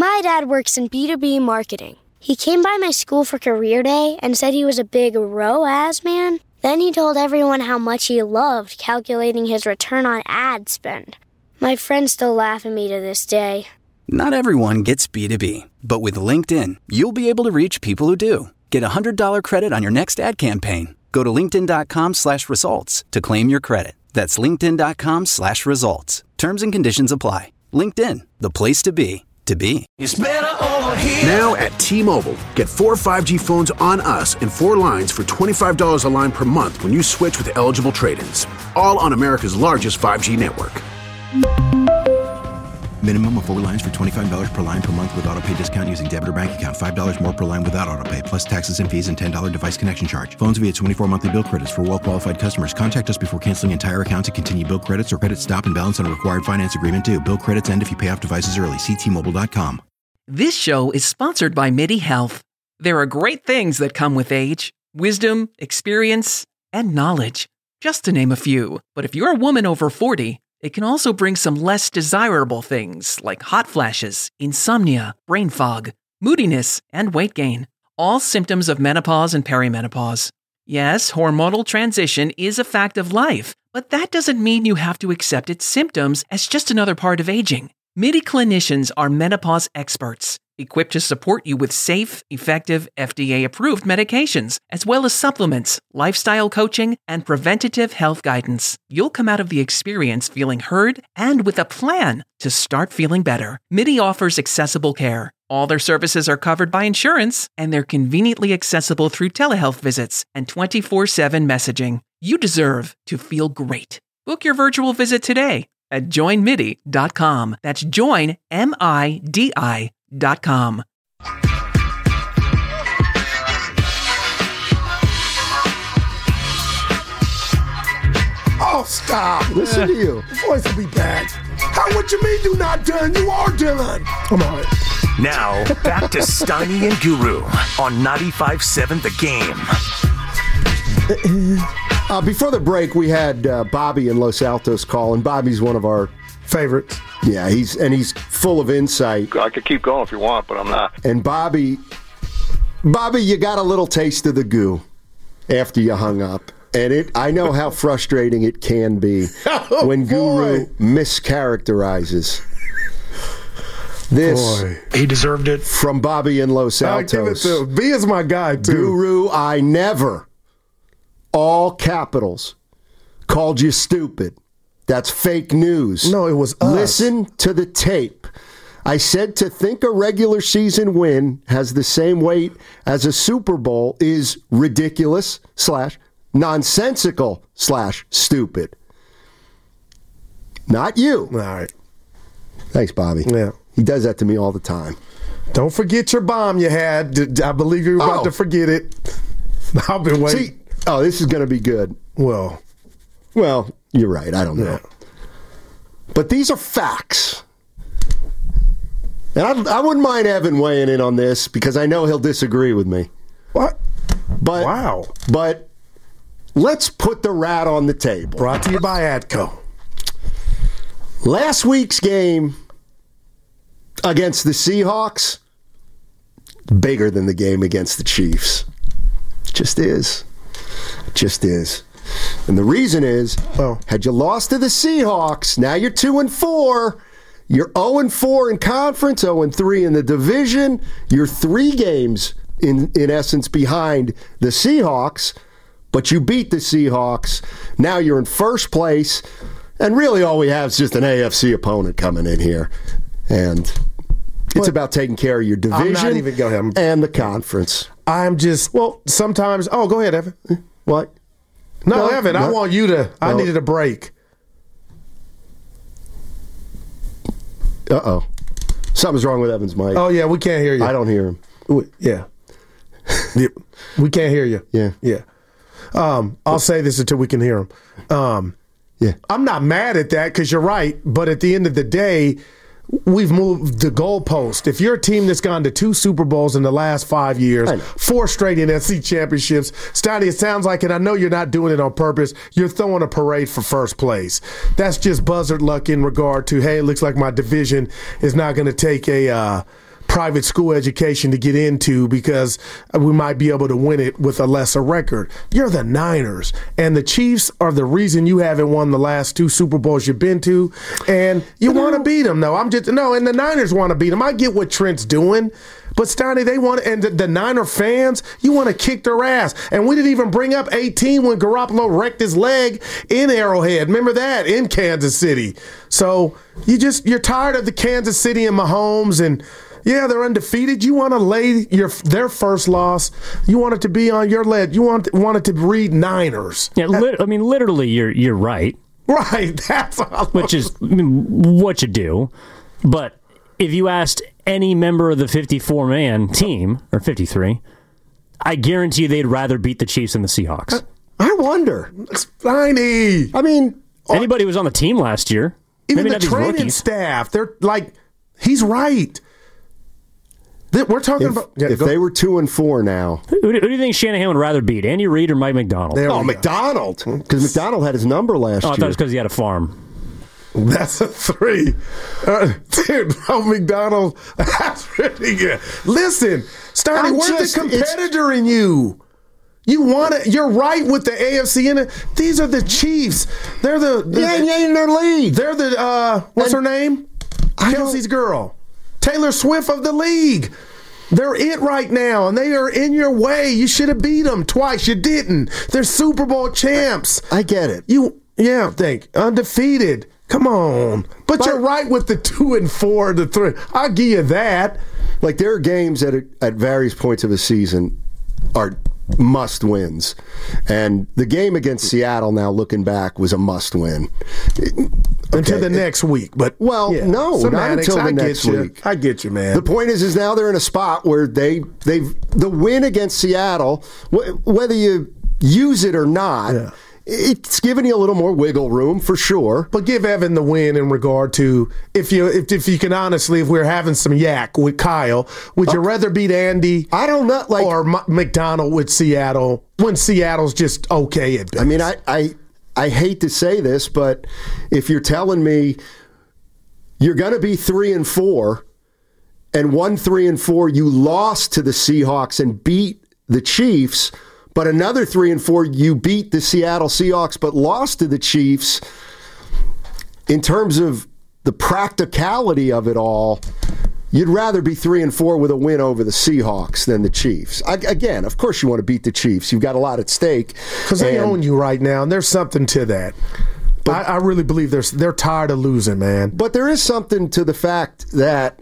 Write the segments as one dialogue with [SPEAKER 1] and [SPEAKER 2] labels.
[SPEAKER 1] My dad works in B2B marketing. He came by my school for career day and said he was a big ROAS man. Then he told everyone how much he loved calculating his return on ad spend. My friends still laugh at me to this day.
[SPEAKER 2] Not everyone gets B2B, but with LinkedIn, you'll be able to reach people who do. Get a $100 credit on your next ad campaign. Go to linkedin.com/results to claim your credit. That's linkedin.com/results. Terms and conditions apply. LinkedIn, the place to be, to be.
[SPEAKER 3] It's better over here.
[SPEAKER 4] Now at T-Mobile, get 4 5G phones on us and 4 lines for $25 a line per month when you switch with eligible trade-ins. All on America's largest 5G network.
[SPEAKER 5] Minimum of 4 lines for $25 per line per month with autopay discount using debit or bank account. $5 more per line without autopay, plus taxes and fees and $10 device connection charge. Phones via 24 monthly bill credits for well-qualified customers. Contact us before canceling entire account to continue bill credits or credit stop and balance on a required finance agreement due. Bill credits end if you pay off devices early. See T-Mobile.com.
[SPEAKER 6] This show is sponsored by MIDI Health. There are great things that come with age: wisdom, experience, and knowledge, just to name a few. But if you're a woman over 40, it can also bring some less desirable things like hot flashes, insomnia, brain fog, moodiness, and weight gain. All symptoms of menopause and perimenopause. Yes, hormonal transition is a fact of life, but that doesn't mean you have to accept its symptoms as just another part of aging. MIDI clinicians are menopause experts, equipped to support you with safe, effective, FDA-approved medications, as well as supplements, lifestyle coaching, and preventative health guidance. You'll come out of the experience feeling heard and with a plan to start feeling better. MIDI offers accessible care. All their services are covered by insurance, and they're conveniently accessible through telehealth visits and 24/7 messaging. You deserve to feel great. Book your virtual visit today at joinmidi.com. That's joinmidi.com.
[SPEAKER 7] Oh, stop.
[SPEAKER 8] Listen to you.
[SPEAKER 7] The voice will be back. How, what you mean you not done? You are done. Come on.
[SPEAKER 3] Now, back to Steiny and Guru on 95.7 The Game.
[SPEAKER 8] Before the break, we had Bobby in Los Altos call, and Bobby's one of our
[SPEAKER 7] favorites.
[SPEAKER 8] Yeah, he's full of insight.
[SPEAKER 9] I could keep going if you want, but I'm not.
[SPEAKER 8] And Bobby, you got a little taste of the goo after you hung up. And I know how frustrating it can be when Guru mischaracterizes. This,
[SPEAKER 7] he deserved it.
[SPEAKER 8] From Bobby in Los Altos.
[SPEAKER 7] I'll give it to him. B is my guy, too.
[SPEAKER 8] Guru, I never, all capitals, called you stupid. That's fake news.
[SPEAKER 7] No, it was us.
[SPEAKER 8] Listen to the tape. I said to think a regular season win has the same weight as a Super Bowl is ridiculous / nonsensical / stupid. Not you.
[SPEAKER 7] All right.
[SPEAKER 8] Thanks, Bobby.
[SPEAKER 7] Yeah.
[SPEAKER 8] He does that to me all the time.
[SPEAKER 7] Don't forget your bomb you had. I believe you're about to forget it. I've been waiting.
[SPEAKER 8] See, this is going to be good.
[SPEAKER 7] Well,
[SPEAKER 8] you're right. I don't know.
[SPEAKER 7] Yeah.
[SPEAKER 8] But these are facts. And I wouldn't mind Evan weighing in on this because I know he'll disagree with me.
[SPEAKER 7] What?
[SPEAKER 8] But,
[SPEAKER 7] wow.
[SPEAKER 8] But let's put the rat on the table.
[SPEAKER 7] Brought to you by ATCO.
[SPEAKER 8] Last week's game against the Seahawks, bigger than the game against the Chiefs. Just is. And the reason is, had you lost to the Seahawks, now you're 2-4. You're 0-4 in conference, 0-3 in the division. You're 3 games, in essence, behind the Seahawks, but you beat the Seahawks. Now you're in first place, and really all we have is just an AFC opponent coming in here. And it's about taking care of your division and the conference.
[SPEAKER 7] I'm just, sometimes, go ahead, Evan.
[SPEAKER 8] What?
[SPEAKER 7] No, Evan, I want you to, I needed a break.
[SPEAKER 8] Uh-oh. Something's wrong with Evan's mic.
[SPEAKER 7] Oh, yeah, we can't hear you.
[SPEAKER 8] I don't hear him.
[SPEAKER 7] Yeah. We can't hear you.
[SPEAKER 8] Yeah.
[SPEAKER 7] I'll say this until we can hear him.
[SPEAKER 8] Yeah.
[SPEAKER 7] I'm not mad at that because you're right, but at the end of the day, we've moved the goalpost. If you're a team that's gone to 2 Super Bowls in the last 5 years, 4 straight NFC championships, Steiny, it sounds like, and I know you're not doing it on purpose, you're throwing a parade for first place. That's just buzzard luck in regard to, hey, it looks like my division is not going to take a private school education to get into because we might be able to win it with a lesser record. You're the Niners, and the Chiefs are the reason you haven't won the last 2 Super Bowls you've been to, and you want to beat them. And the Niners want to beat them. I get what Trent's doing. But Steiny, they want, and the Niner fans, you want to kick their ass. And we didn't even bring up 18 when Garoppolo wrecked his leg in Arrowhead. Remember that in Kansas City. So you're tired of the Kansas City and Mahomes, and yeah, they're undefeated. You want to lay their first loss. You want it to be on your leg. You want it to read Niners.
[SPEAKER 10] Yeah, literally, you're right.
[SPEAKER 7] Right. That's all.
[SPEAKER 10] Which is what you do, but. If you asked any member of the 54-man team, or 53, I guarantee you they'd rather beat the Chiefs than the Seahawks.
[SPEAKER 8] I wonder.
[SPEAKER 7] It's tiny.
[SPEAKER 8] I mean...
[SPEAKER 10] Anybody who was on the team last year.
[SPEAKER 7] Even the training staff. They're like, he's right. We're talking about... Yeah,
[SPEAKER 8] if they were 2-4 now...
[SPEAKER 10] Who do you think Shanahan would rather beat, Andy Reid or Mike McDonald?
[SPEAKER 8] McDonald. Because McDonald had his number last year.
[SPEAKER 10] I thought it was because he had a farm.
[SPEAKER 7] That's a 3. Dude, McDonald, that's really good. Listen, Steiny, where's the competitor in you? You're right with the AFC in it. These are the Chiefs. They're in
[SPEAKER 8] their league.
[SPEAKER 7] They're the, what's her name? Kelsey's girl. Taylor Swift of the league. They're it right now, and they are in your way. You should have beat them twice. You didn't. They're Super Bowl champs.
[SPEAKER 8] I get it.
[SPEAKER 7] Undefeated. Come on. But you're right with the 2 and 4, the 3. I'll give you that.
[SPEAKER 8] Like, there are games at various points of the season are must wins. And the game against Seattle, now looking back, was a must win.
[SPEAKER 7] Until the next week. But
[SPEAKER 8] no, not until the next week.
[SPEAKER 7] I get you, man.
[SPEAKER 8] The point is now they're in a spot where the win against Seattle, whether you use it or not, it's giving you a little more wiggle room for sure.
[SPEAKER 7] But give Evan the win in regard to if you can honestly, if we're having some yak with Kyle, would you rather beat Andy?
[SPEAKER 8] I don't know,
[SPEAKER 7] or McDonald with Seattle when Seattle's just okay at best?
[SPEAKER 8] I mean, I hate to say this, but if you're telling me you're going to be 3-4 and 3-4, you lost to the Seahawks and beat the Chiefs. But another 3-4, you beat the Seattle Seahawks but lost to the Chiefs. In terms of the practicality of it all, you'd rather be 3-4 with a win over the Seahawks than the Chiefs. Again, of course you want to beat the Chiefs. You've got a lot at stake.
[SPEAKER 7] Because they own you right now, and there's something to that. But I really believe they're tired of losing, man.
[SPEAKER 8] But there is something to the fact that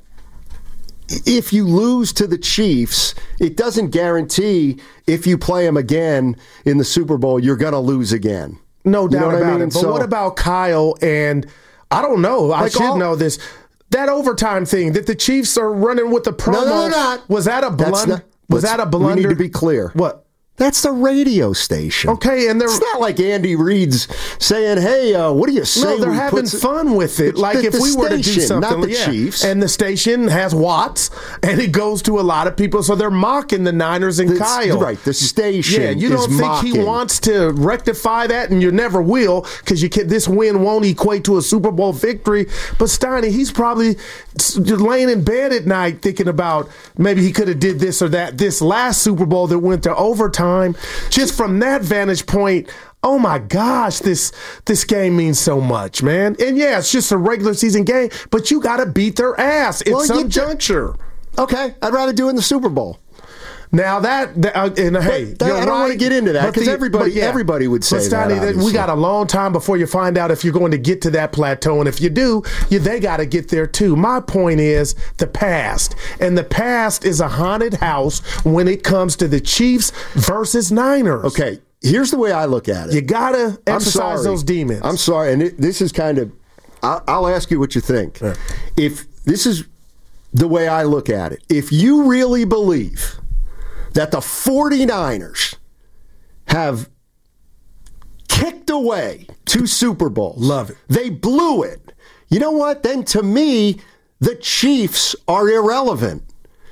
[SPEAKER 8] if you lose to the Chiefs, it doesn't guarantee if you play them again in the Super Bowl, you're going to lose again.
[SPEAKER 7] No doubt about it. But what about Kyle and, I don't know, I should know this, that overtime thing that the Chiefs are running with the promo.
[SPEAKER 8] No, they're not.
[SPEAKER 7] Was that a blunder? Was that a blunder?
[SPEAKER 8] We need to be clear.
[SPEAKER 7] What?
[SPEAKER 8] That's the radio station.
[SPEAKER 7] Okay, and
[SPEAKER 8] it's not like Andy Reid's saying, "Hey, what do you say?"
[SPEAKER 7] No, they're having fun with it. Like if we were to do something,
[SPEAKER 8] not the Chiefs,
[SPEAKER 7] and the station has watts, and it goes to a lot of people, so they're mocking the Niners and Kyle.
[SPEAKER 8] Right, the station.
[SPEAKER 7] Yeah, you don't think he wants to rectify that, and you never will, because this win won't equate to a Super Bowl victory. But Steiny, he's probably laying in bed at night thinking about maybe he could have did this or that. This last Super Bowl that went to overtime. Just from that vantage point, oh my gosh, this game means so much, man. And yeah, it's just a regular season game, but you got to beat their ass at some juncture.
[SPEAKER 8] Okay, I'd rather do it in the Super Bowl.
[SPEAKER 7] Now hey,
[SPEAKER 8] I don't want to get into that because everybody would say that.
[SPEAKER 7] We got a long time before you find out if you're going to get to that plateau, and if you do, they got to get there too. My point is the past, and the past is a haunted house when it comes to the Chiefs versus Niners.
[SPEAKER 8] Okay, here's the way I look at it.
[SPEAKER 7] You got to exercise those demons.
[SPEAKER 8] I'm sorry, and this is kind of. I'll ask you what you think. Yeah. If this is the way I look at it, if you really believe that the 49ers have kicked away 2 Super Bowls.
[SPEAKER 7] Love it.
[SPEAKER 8] They blew it. You know what? Then to me, the Chiefs are irrelevant.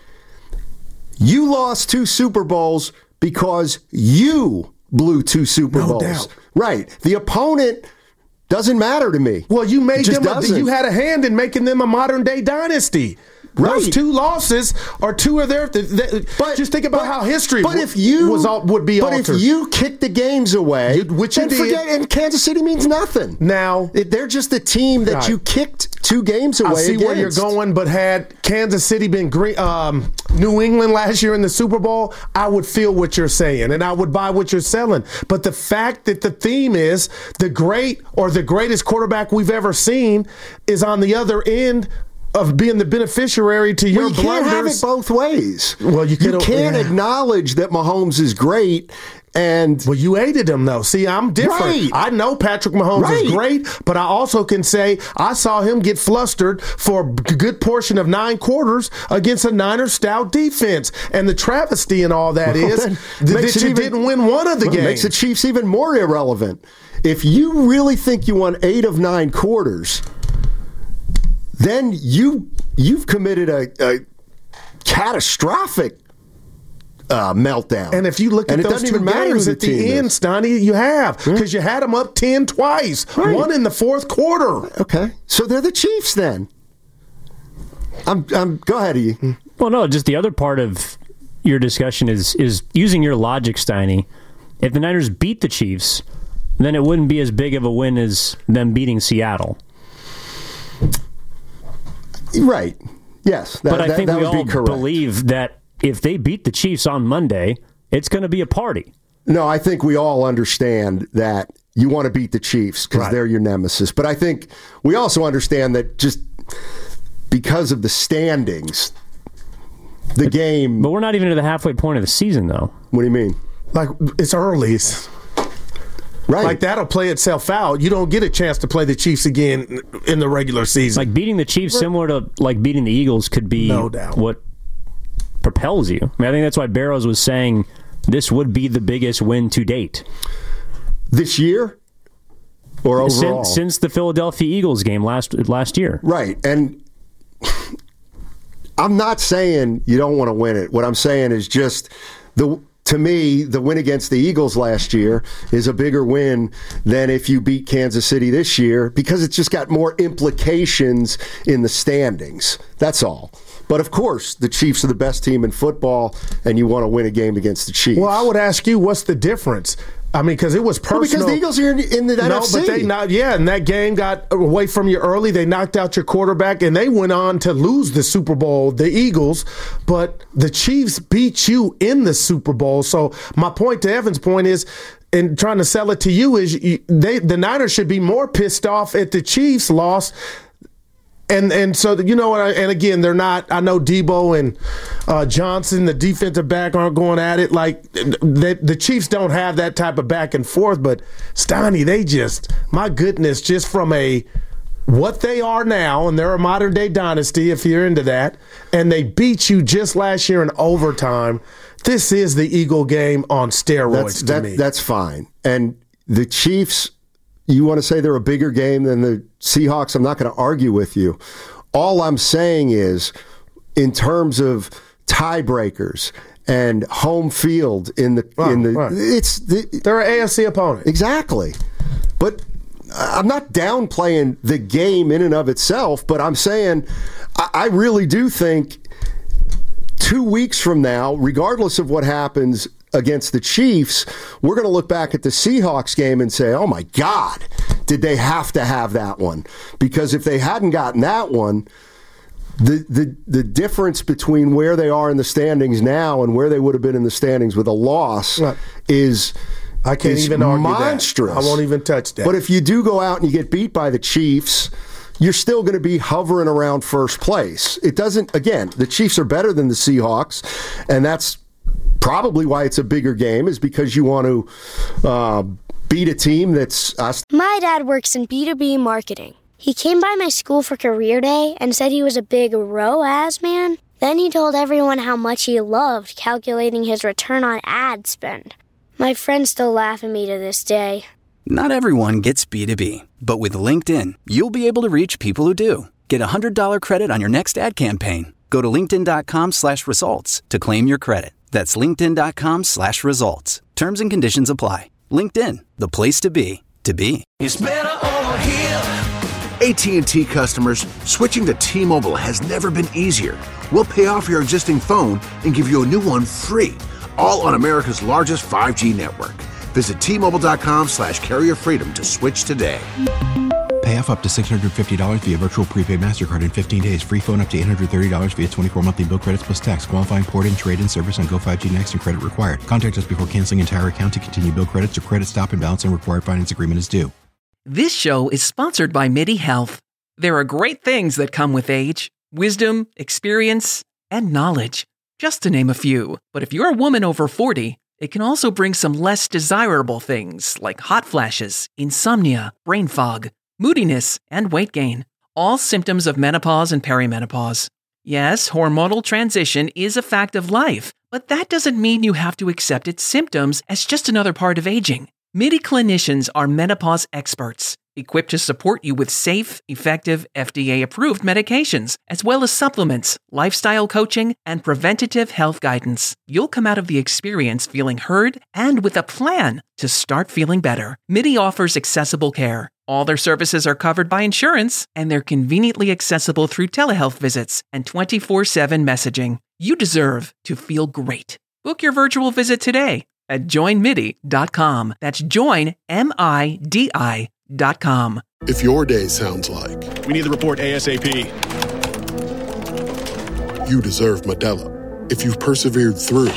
[SPEAKER 8] You lost 2 Super Bowls because you blew 2 Super Bowls.
[SPEAKER 7] Doubt.
[SPEAKER 8] Right. The opponent doesn't matter to me.
[SPEAKER 7] Well, you made them.
[SPEAKER 8] You
[SPEAKER 7] had a hand in making them a modern day dynasty. Those 2 losses are 2 of their. Just think about how history would be altered.
[SPEAKER 8] But if you kick the games away,
[SPEAKER 7] which you did,
[SPEAKER 8] forget, and Kansas City means nothing.
[SPEAKER 7] Now
[SPEAKER 8] they're just a team that you kicked 2 games away.
[SPEAKER 7] I see
[SPEAKER 8] against.
[SPEAKER 7] where you're going, but had Kansas City been New England last year in the Super Bowl, I would feel what you're saying, and I would buy what you're selling. But the fact that the theme is the greatest quarterback we've ever seen is on the other end of being the beneficiary to your blunders. You
[SPEAKER 8] can't have it both ways.
[SPEAKER 7] Well, you
[SPEAKER 8] can't acknowledge that Mahomes is great. And
[SPEAKER 7] you hated him, though. See, I'm different.
[SPEAKER 8] Right.
[SPEAKER 7] I know Patrick Mahomes is great, but I also can say I saw him get flustered for a good portion of 9 quarters against a Niners stout defense. And the travesty in all that is that you didn't win one of the games.
[SPEAKER 8] It makes the Chiefs even more irrelevant. If you really think you won 8 of 9 quarters, then you've committed a catastrophic meltdown.
[SPEAKER 7] And if you look at those 2 games at the end, Stoney, you have. Because you had them up 10 twice. Right. One in the 4th quarter.
[SPEAKER 8] Okay. So they're the Chiefs then. Go ahead, E.
[SPEAKER 10] Well, no, just the other part of your discussion is using your logic, Steiny. If the Niners beat the Chiefs, then it wouldn't be as big of a win as them beating Seattle.
[SPEAKER 8] Right. Yes.
[SPEAKER 10] But I think we all believe that if they beat the Chiefs on Monday, it's going to be a party.
[SPEAKER 8] No, I think we all understand that you want to beat the Chiefs because they're your nemesis. But I think we also understand that just because of the standings, the game...
[SPEAKER 10] But we're not even at the halfway point of the season, though.
[SPEAKER 8] What do you mean?
[SPEAKER 7] Like, it's early.
[SPEAKER 8] Right.
[SPEAKER 7] Like, that'll play itself out. You don't get a chance to play the Chiefs again in the regular season.
[SPEAKER 10] Like, beating the Chiefs, similar to like beating the Eagles, could be what propels you. I mean, I think that's why Barrows was saying this would be the biggest win to date.
[SPEAKER 8] This year? Or overall?
[SPEAKER 10] Since the Philadelphia Eagles game last year.
[SPEAKER 8] Right. And I'm not saying you don't want to win it. What I'm saying is just to me, the win against the Eagles last year is a bigger win than if you beat Kansas City this year because it's just got more implications in the standings. That's all. But, of course, the Chiefs are the best team in football, and you want to win a game against the Chiefs.
[SPEAKER 7] Well, I would ask you, what's the difference? I mean, because it was personal.
[SPEAKER 8] Well, because the Eagles are in the NFC.
[SPEAKER 7] No, but and that game got away from you early. They knocked out your quarterback, and they went on to lose the Super Bowl, the Eagles. But the Chiefs beat you in the Super Bowl. So my point, to Evan's point, is, and trying to sell it to you, is the Niners should be more pissed off at the Chiefs' loss. And so, you know what, and again, they're not, I know Debo and Johnson, the defensive back, aren't going at it. Like, the Chiefs don't have that type of back and forth, but Steiny, they just, my goodness, just from what they are now, and they're a modern-day dynasty, if you're into that, and they beat you just last year in overtime. This is the Eagle game on steroids to me.
[SPEAKER 8] That's fine. And the Chiefs... You want to say they're a bigger game than the Seahawks? I'm not going to argue with you. All I'm saying is, in terms of tiebreakers and home field they're an
[SPEAKER 7] AFC opponent.
[SPEAKER 8] Exactly. But I'm not downplaying the game in and of itself, but I'm saying I really do think 2 weeks from now, regardless of what happens against the Chiefs, we're going to look back at the Seahawks game and say, oh my God, did they have to have that one? Because if they hadn't gotten that one, the difference between where they are in the standings now and where they would have been in the standings with a loss is
[SPEAKER 7] I can't even argue
[SPEAKER 8] monstrous.
[SPEAKER 7] That. I won't even touch that.
[SPEAKER 8] But if you do go out and you get beat by the Chiefs, you're still going to be hovering around first place. It doesn't, again, the Chiefs are better than the Seahawks, and that's probably why it's a bigger game, is because you want to beat a team that's...
[SPEAKER 1] My dad works in B2B marketing. He came by my school for career day and said he was a big ROAS man. Then he told everyone how much he loved calculating his return on ad spend. My friends still laugh at me to this day.
[SPEAKER 2] Not everyone gets B2B, but with LinkedIn, you'll be able to reach people who do. Get a $100 credit on your next ad campaign. Go to linkedin.com/results to claim your credit. That's linkedin.com/results. Terms and conditions apply. LinkedIn, the place to be, to be.
[SPEAKER 3] It's better over here.
[SPEAKER 4] AT&T customers, switching to T-Mobile has never been easier. We'll pay off your existing phone and give you a new one free, all on America's largest 5G network. Visit T-Mobile.com/carrierfreedom to switch today.
[SPEAKER 5] Pay off up to $650 via virtual prepaid MasterCard in 15 days. Free phone up to $830 via 24 monthly bill credits plus tax. Qualifying port-in, trade-in service on Go 5G Next and credit required. Contact us before canceling entire account to continue bill credits or credit stop and balance and required finance agreement is due.
[SPEAKER 6] This show is sponsored by MIDI Health. There are great things that come with age: wisdom, experience, and knowledge, just to name a few. But if you're a woman over 40, it can also bring some less desirable things like hot flashes, insomnia, brain fog, moodiness, and weight gain. All symptoms of menopause and perimenopause. Yes, hormonal transition is a fact of life, but that doesn't mean you have to accept its symptoms as just another part of aging. MIDI clinicians are menopause experts, equipped to support you with safe, effective, FDA-approved medications, as well as supplements, lifestyle coaching, and preventative health guidance. You'll come out of the experience feeling heard and with a plan to start feeling better. MIDI offers accessible care. All their services are covered by insurance, and they're conveniently accessible through telehealth visits and 24/7 messaging. You deserve to feel great. Book your virtual visit today at joinmidi.com. That's joinmidi.com.
[SPEAKER 11] If your day sounds like,
[SPEAKER 12] we need the report ASAP,
[SPEAKER 11] you deserve Modelo. If you've persevered through,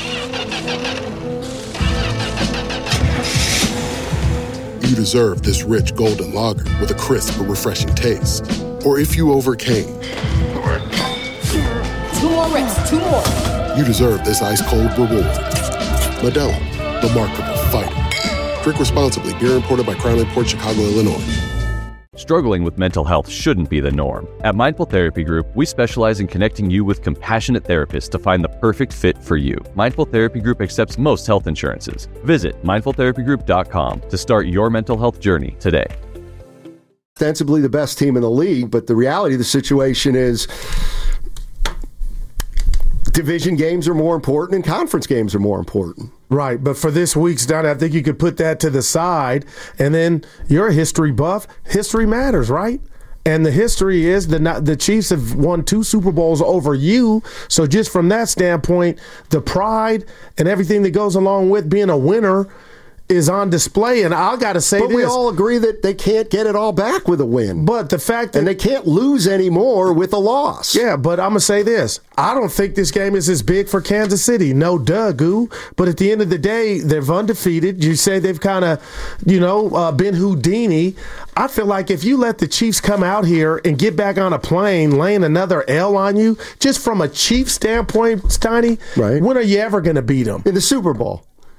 [SPEAKER 11] you deserve this rich golden lager with a crisp but refreshing taste. Or if you overcame,
[SPEAKER 13] 2 more reps, 2 more.
[SPEAKER 11] You deserve this ice-cold reward. Modelo, the Remarkable Fighter. Drink responsibly. Beer imported by Crown Imports, Chicago, Illinois.
[SPEAKER 14] Struggling with mental health shouldn't be the norm. At Mindful Therapy Group, we specialize in connecting you with compassionate therapists to find the perfect fit for you. Mindful Therapy Group accepts most health insurances. Visit mindfultherapygroup.com to start your mental health journey today.
[SPEAKER 8] Ostensibly the best team in the league, but the reality of the situation is division games are more important and conference games are more important.
[SPEAKER 7] Right, but for this week's done, I think you could put that to the side, and then you're a history buff. History matters, right? And the history is the Chiefs have won 2 Super Bowls over you. So just from that standpoint, the pride and everything that goes along with being a winner is on display. And I got to say
[SPEAKER 8] but we all agree that they can't get it all back with a win.
[SPEAKER 7] But the fact that...
[SPEAKER 8] And they can't lose anymore with a loss.
[SPEAKER 7] Yeah, but I'm going to say this. I don't think this game is as big for Kansas City. No duh, Goo. But at the end of the day, they're undefeated. You say they've kind of, been Houdini. I feel like if you let the Chiefs come out here and get back on a plane, laying another L on you, just from a Chiefs standpoint, Steiny, right. When are you ever going to beat them?
[SPEAKER 8] In the Super Bowl.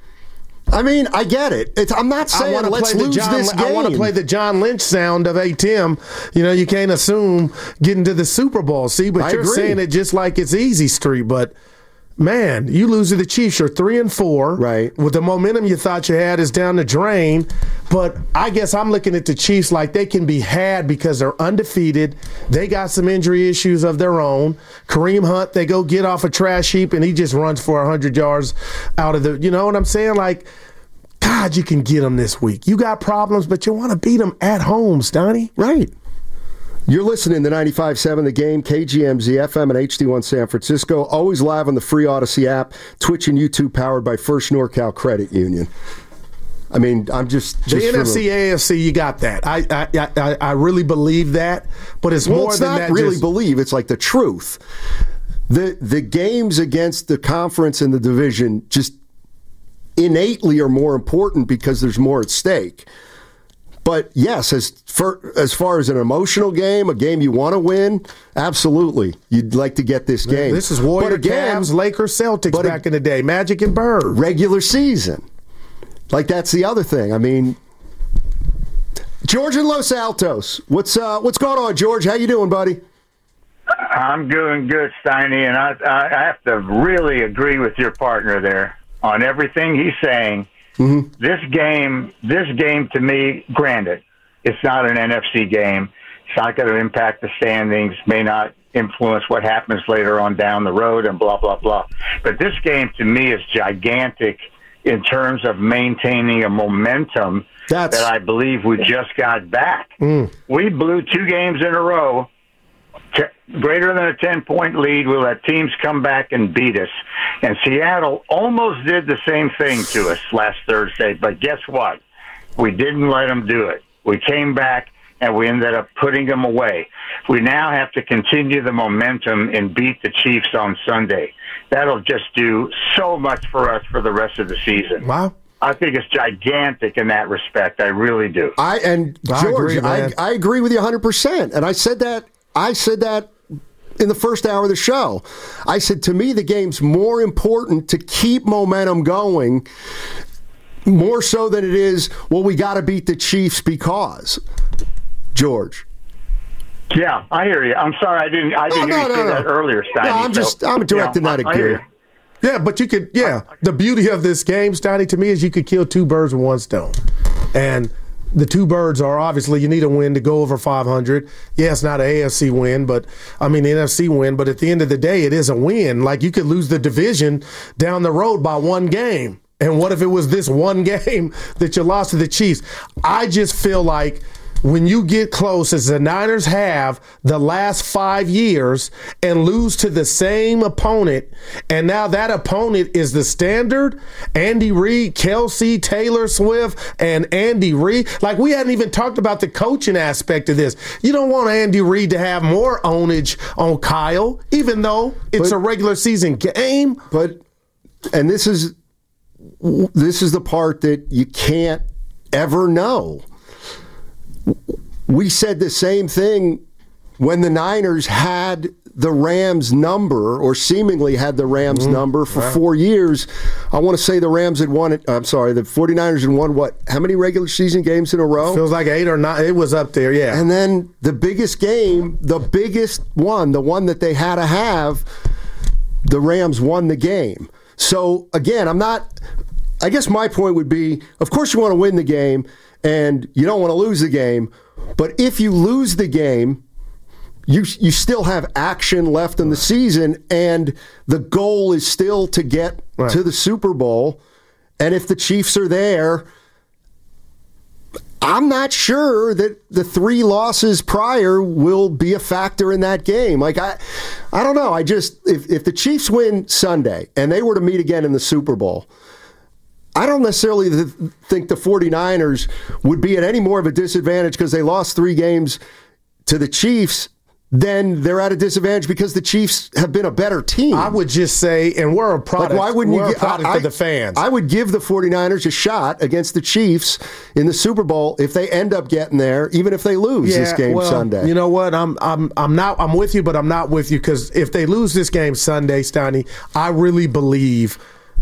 [SPEAKER 8] I mean, I get it. I'm not saying let's lose this game.
[SPEAKER 7] I want to play the John Lynch sound of Tim. You can't assume getting to the Super Bowl. See, but you're saying it just like it's easy street. But man, you lose to the Chiefs. You're 3-4.
[SPEAKER 8] Right.
[SPEAKER 7] With the momentum you thought you had is down the drain. But I guess I'm looking at the Chiefs like they can be had because they're undefeated. They got some injury issues of their own. Kareem Hunt, they go get off a trash heap and he just runs for 100 yards out of the, you know what I'm saying? Like, God, you can get them this week. You got problems, but you want to beat them at home, Stoney.
[SPEAKER 8] Right. You're listening to 95.7 The Game, KGMZ, FM, and HD1 San Francisco. Always live on the free Odyssey app, Twitch and YouTube, powered by First NorCal Credit Union. I mean, I'm just
[SPEAKER 7] the NFC, AFC. You got that. I really believe that, but it's more than that.
[SPEAKER 8] It's not really believe. It's like the truth. The games against the conference and the division just innately are more important because there's more at stake. But yes, as far as an emotional game, a game you want to win, absolutely, you'd like to get this game.
[SPEAKER 7] This is Warriors, Cavs, Lakers, Celtics back in the day, Magic and Bird.
[SPEAKER 8] Regular season. Like, that's the other thing. I mean, George in Los Altos. What's going on, George? How you doing, buddy?
[SPEAKER 15] I'm doing good, Steiny, and I have to really agree with your partner there on everything he's saying.
[SPEAKER 8] Mm-hmm.
[SPEAKER 15] This game to me, granted, it's not an NFC game. It's not going to impact the standings, may not influence what happens later on down the road and blah, blah, blah. But this game to me is gigantic in terms of maintaining a momentum that I believe we just got back. We blew 2 games in a row, greater than a 10-point lead. We let teams come back and beat us. And Seattle almost did the same thing to us last Thursday. But guess what? We didn't let them do it. We came back, and we ended up putting them away. We now have to continue the momentum and beat the Chiefs on Sunday. That'll just do so much for us for the rest of the season.
[SPEAKER 7] Wow.
[SPEAKER 15] I think it's gigantic in that respect. I really do.
[SPEAKER 8] George, I agree with you 100%. And I said that in the first hour of the show. I said, to me, the game's more important to keep momentum going, more so than it is, well, we got to beat the Chiefs because. George.
[SPEAKER 15] Yeah, I hear you. I'm sorry, I didn't hear you say that earlier, Steiny.
[SPEAKER 8] I'm directing that at you.
[SPEAKER 7] Yeah, but you could, the beauty of this game, Steiny, to me, is you could kill 2 birds with 1 stone. And the 2 birds are obviously you need a win to go over 500. Yeah, it's not an AFC win, the NFC win, but at the end of the day, it is a win. Like, you could lose the division down the road by 1 game. And what if it was this 1 game that you lost to the Chiefs? I just feel like when you get close, as the Niners have the last 5 years, and lose to the same opponent, and now that opponent is the standard, Andy Reid, Kelsey, Taylor Swift, and Andy Reid. Like, we hadn't even talked about the coaching aspect of this. You don't want Andy Reid to have more ownage on Kyle, even though it's a regular season game.
[SPEAKER 8] And this is the part that you can't ever know. We said the same thing when the Niners had the Rams number, or seemingly had the Rams number for 4 years. I want to say the 49ers had won how many regular season games in a row?
[SPEAKER 7] Feels like 8 or 9. It was up there, yeah.
[SPEAKER 8] And then the biggest game, the biggest one, the one that they had to have, the Rams won the game. So, again, I guess my point would be, of course you want to win the game, and you don't want to lose the game. But if you lose the game, you still have action left in the season, and the goal is still to get to the Super Bowl. And if the Chiefs are there, I'm not sure that the 3 losses prior will be a factor in that game. Like, I don't know. If the Chiefs win Sunday and they were to meet again in the Super Bowl, I don't necessarily think the 49ers would be at any more of a disadvantage because they lost 3 games to the Chiefs than they're at a disadvantage because the Chiefs have been a better team.
[SPEAKER 7] I would just say, and we're a product, for the fans.
[SPEAKER 8] I would give the 49ers a shot against the Chiefs in the Super Bowl if they end up getting there, even if they lose this game Sunday.
[SPEAKER 7] You know what? I'm with you, but I'm not with you, because if they lose this game Sunday, Steiny, I really believe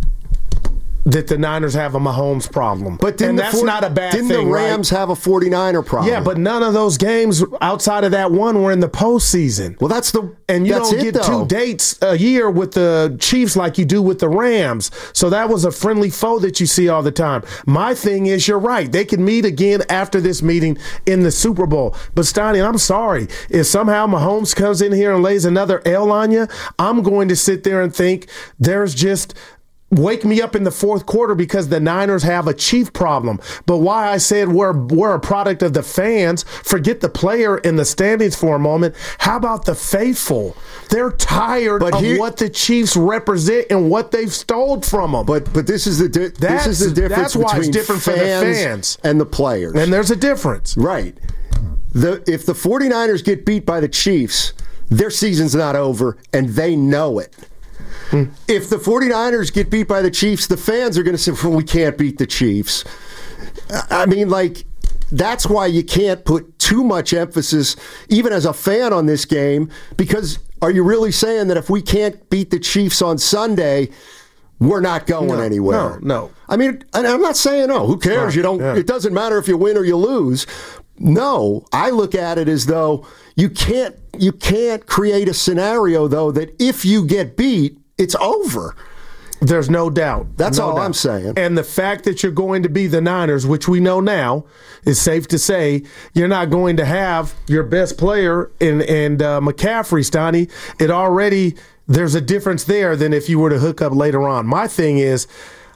[SPEAKER 7] that the Niners have a Mahomes problem.
[SPEAKER 8] But
[SPEAKER 7] that's not a bad thing,
[SPEAKER 8] Didn't the Rams have a 49er problem?
[SPEAKER 7] Yeah, but none of those games outside of that one were in the postseason.
[SPEAKER 8] Well,
[SPEAKER 7] and you don't get 2 dates a year with the Chiefs like you do with the Rams. So that was a friendly foe that you see all the time. My thing is, you're right. They can meet again after this meeting in the Super Bowl. But Steiny, I'm sorry. If somehow Mahomes comes in here and lays another L on you, I'm going to sit there and think there's just wake me up in the 4th quarter because the Niners have a Chief problem. But why I said we're a product of the fans, forget the player in the standings for a moment. How about the faithful? They're tired of what the Chiefs represent and what they've stole from them.
[SPEAKER 8] But this is the difference.
[SPEAKER 7] That's why it's different for the fans
[SPEAKER 8] and the players.
[SPEAKER 7] And there's a difference.
[SPEAKER 8] Right. If the 49ers get beat by the Chiefs, their season's not over, and they know it. If the 49ers get beat by the Chiefs, the fans are going to say, well, we can't beat the Chiefs. I mean, that's why you can't put too much emphasis, even as a fan, on this game, because are you really saying that if we can't beat the Chiefs on Sunday, we're not going anywhere?
[SPEAKER 7] No.
[SPEAKER 8] I mean, and I'm not saying, who cares? It doesn't matter if you win or you lose. No, I look at it as though you can't create a scenario, though, that if you get beat, it's over.
[SPEAKER 7] There's no doubt.
[SPEAKER 8] That's all I'm saying.
[SPEAKER 7] And the fact that you're going to be the Niners, which we know now, is safe to say you're not going to have your best player in McCaffrey, Steiny. There's a difference there than if you were to hook up later on. My thing is,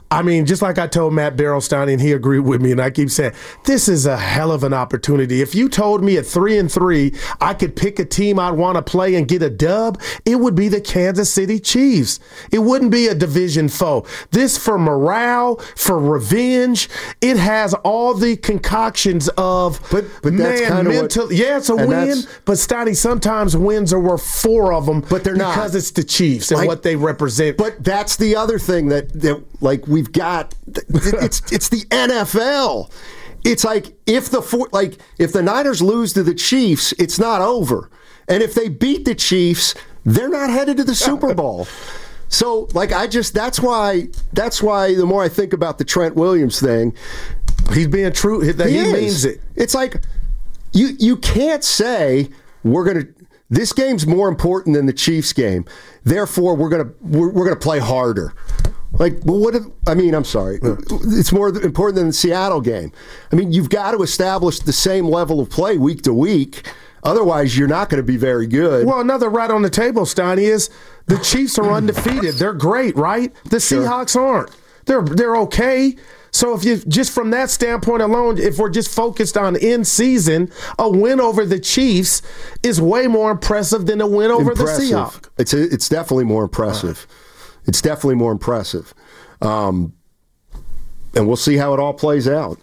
[SPEAKER 7] I mean, just like I told Matt Barrelstein, and he agreed with me, and I keep saying, this is a hell of an opportunity. If you told me at 3-3 I could pick a team I'd want to play and get a dub, it would be the Kansas City Chiefs. It wouldn't be a division foe. This for morale, for revenge, it has all the concoctions of,
[SPEAKER 8] but that's kind of mental.
[SPEAKER 7] Yeah, it's a win, but Steiny, sometimes wins are worth 4 of them,
[SPEAKER 8] but they're not,
[SPEAKER 7] because it's the Chiefs and what they represent.
[SPEAKER 8] But that's the other thing that like we've got. It's the NFL. It's like if the Niners lose to the Chiefs, it's not over, and if they beat the Chiefs, they're not headed to the Super Bowl. So, like, that's why the more I think about the Trent Williams thing,
[SPEAKER 7] he's being true. He means it.
[SPEAKER 8] It's like you can't say this game's more important than the Chiefs game. Therefore, we're gonna play harder. Like, well, I'm sorry. It's more important than the Seattle game. I mean, you've got to establish the same level of play week to week. Otherwise, you're not going to be very good.
[SPEAKER 7] Well, another right on the table, Steiny, is the Chiefs are undefeated. They're great, right? The Seahawks aren't. They're okay. So if you just from that standpoint alone, if we're just focused on in season, a win over the Chiefs is way more impressive than a win over the Seahawks.
[SPEAKER 8] It's definitely more impressive. It's definitely more impressive. And we'll see how it all plays out.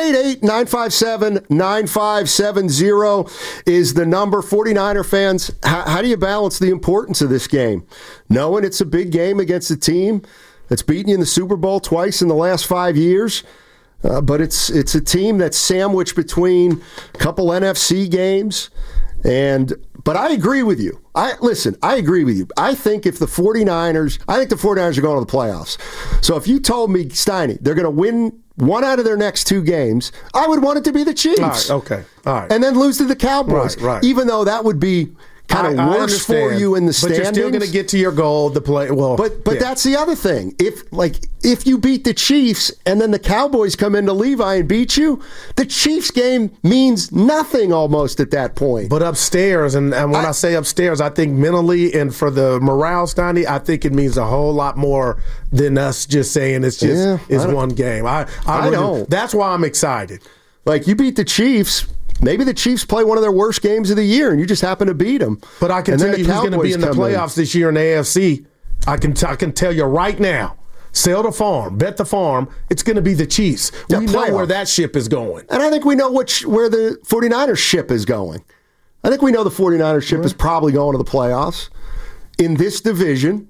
[SPEAKER 8] 888-957-9570 is the number. 49er fans, how do you balance the importance of this game? Knowing it's a big game against a team that's beaten you in the Super Bowl twice in the last 5 years, but it's a team that's sandwiched between a couple NFC games. But I agree with you. I agree with you. I think the 49ers are going to the playoffs. So if you told me, Steiny, they're going to win one out of their next 2 games, I would want it to be the Chiefs.
[SPEAKER 7] All right, okay. All right.
[SPEAKER 8] And then lose to the Cowboys. Right. Even though that would be kind of worse for you in the standings.
[SPEAKER 7] But you're still going to get to your goal to play. Well,
[SPEAKER 8] but that's the other thing. If you beat the Chiefs and then the Cowboys come into Levi and beat you, the Chiefs game means nothing almost at that point.
[SPEAKER 7] But upstairs, and when I say upstairs, I think mentally and for the morale, Steiny, I think it means a whole lot more than us just saying it's one game. I know. That's why I'm excited.
[SPEAKER 8] Like, you beat the Chiefs. Maybe the Chiefs play one of their worst games of the year, and you just happen to beat them.
[SPEAKER 7] But I can tell you who's going to be in the playoffs this year in the AFC. I can tell you right now. Sell the farm, bet the farm. It's going to be the Chiefs. We know where that ship is going.
[SPEAKER 8] And I think we know where the 49ers ship is going. I think we know the 49ers ship is probably going to the playoffs. In this division,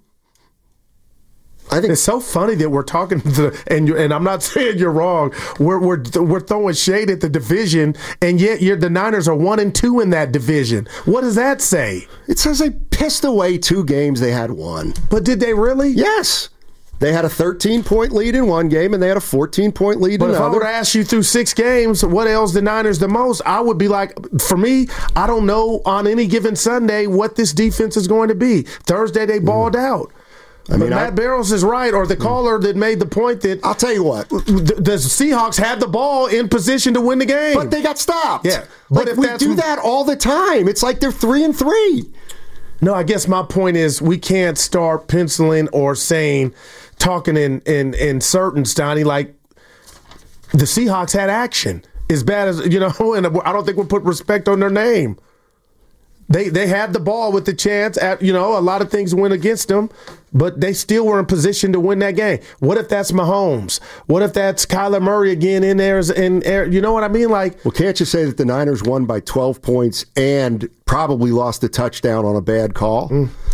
[SPEAKER 7] I think it's so funny that we're talking and I'm not saying you're wrong. We're throwing shade at the division, and yet the Niners are 1-2 in that division. What does that say?
[SPEAKER 8] It says they pissed away 2 games they had won.
[SPEAKER 7] But did they really?
[SPEAKER 8] Yes. They had a 13-point lead in one game, and they had a 14-point lead in another.
[SPEAKER 7] But if I were to ask you through 6 games, what ails the Niners the most, I would be like, for me, I don't know on any given Sunday what this defense is going to be. Thursday, they balled out. Matt Barrows is right, or the caller that made the point that
[SPEAKER 8] I'll tell you what,
[SPEAKER 7] the Seahawks had the ball in position to win the game,
[SPEAKER 8] but they got stopped.
[SPEAKER 7] Yeah,
[SPEAKER 8] but we do that all the time. It's like they're 3-3.
[SPEAKER 7] No, I guess my point is we can't start penciling or talking in certain, Steiny, like the Seahawks had action as bad as and I don't think we'll put respect on their name. They had the ball with the chance at, a lot of things went against them, but they still were in position to win that game. What if that's Mahomes? What if that's Kyler Murray again in there? You know what I mean? Like,
[SPEAKER 8] well, can't you say that the Niners won by 12 points and probably lost a touchdown on a bad call?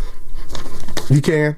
[SPEAKER 7] You can.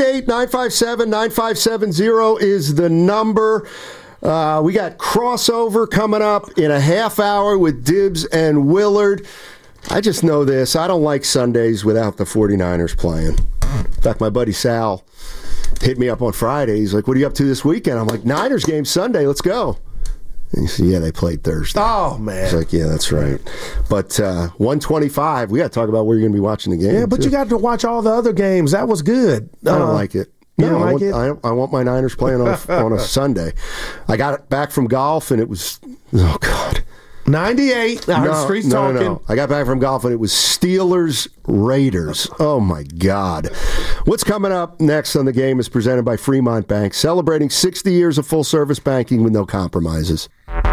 [SPEAKER 8] 888-957-9570 is the number. We got crossover coming up in a half hour with Dibbs and Willard. I just know this. I don't like Sundays without the 49ers playing. In fact, my buddy Sal hit me up on Friday. He's like, what are you up to this weekend? I'm like, Niners game Sunday. Let's go. And he said, yeah, they played Thursday.
[SPEAKER 7] Oh, man.
[SPEAKER 8] He's like, yeah, that's right. But 125, we got to talk about where you're going to be watching the game.
[SPEAKER 7] Yeah, but you got to watch all the other games. That was good.
[SPEAKER 8] I don't like it.
[SPEAKER 7] You don't like it?
[SPEAKER 8] I want my Niners playing on a Sunday. I got back from golf, and it was, oh, God.
[SPEAKER 7] 98. I heard the streets talking.
[SPEAKER 8] No. I got back from golf and it was Steelers Raiders. Oh my God. What's coming up next on The Game is presented by Fremont Bank, celebrating 60 years of full service banking with no compromises.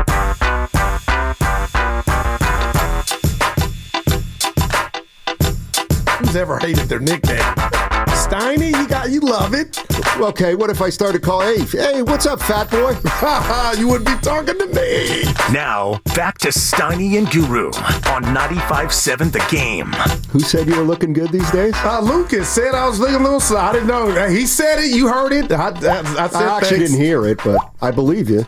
[SPEAKER 7] Who's ever hated their nickname? Steiny, you love it.
[SPEAKER 8] Okay, what if I started calling, hey, what's up, fat boy?
[SPEAKER 7] You wouldn't be talking to me.
[SPEAKER 3] Now, back to Steiny and Guru on 95.7 The Game.
[SPEAKER 8] Who said you were looking good these days?
[SPEAKER 7] Lucas said I was looking a little. I didn't know. He said it. You heard it. I said
[SPEAKER 8] I actually didn't hear it, but I believe you.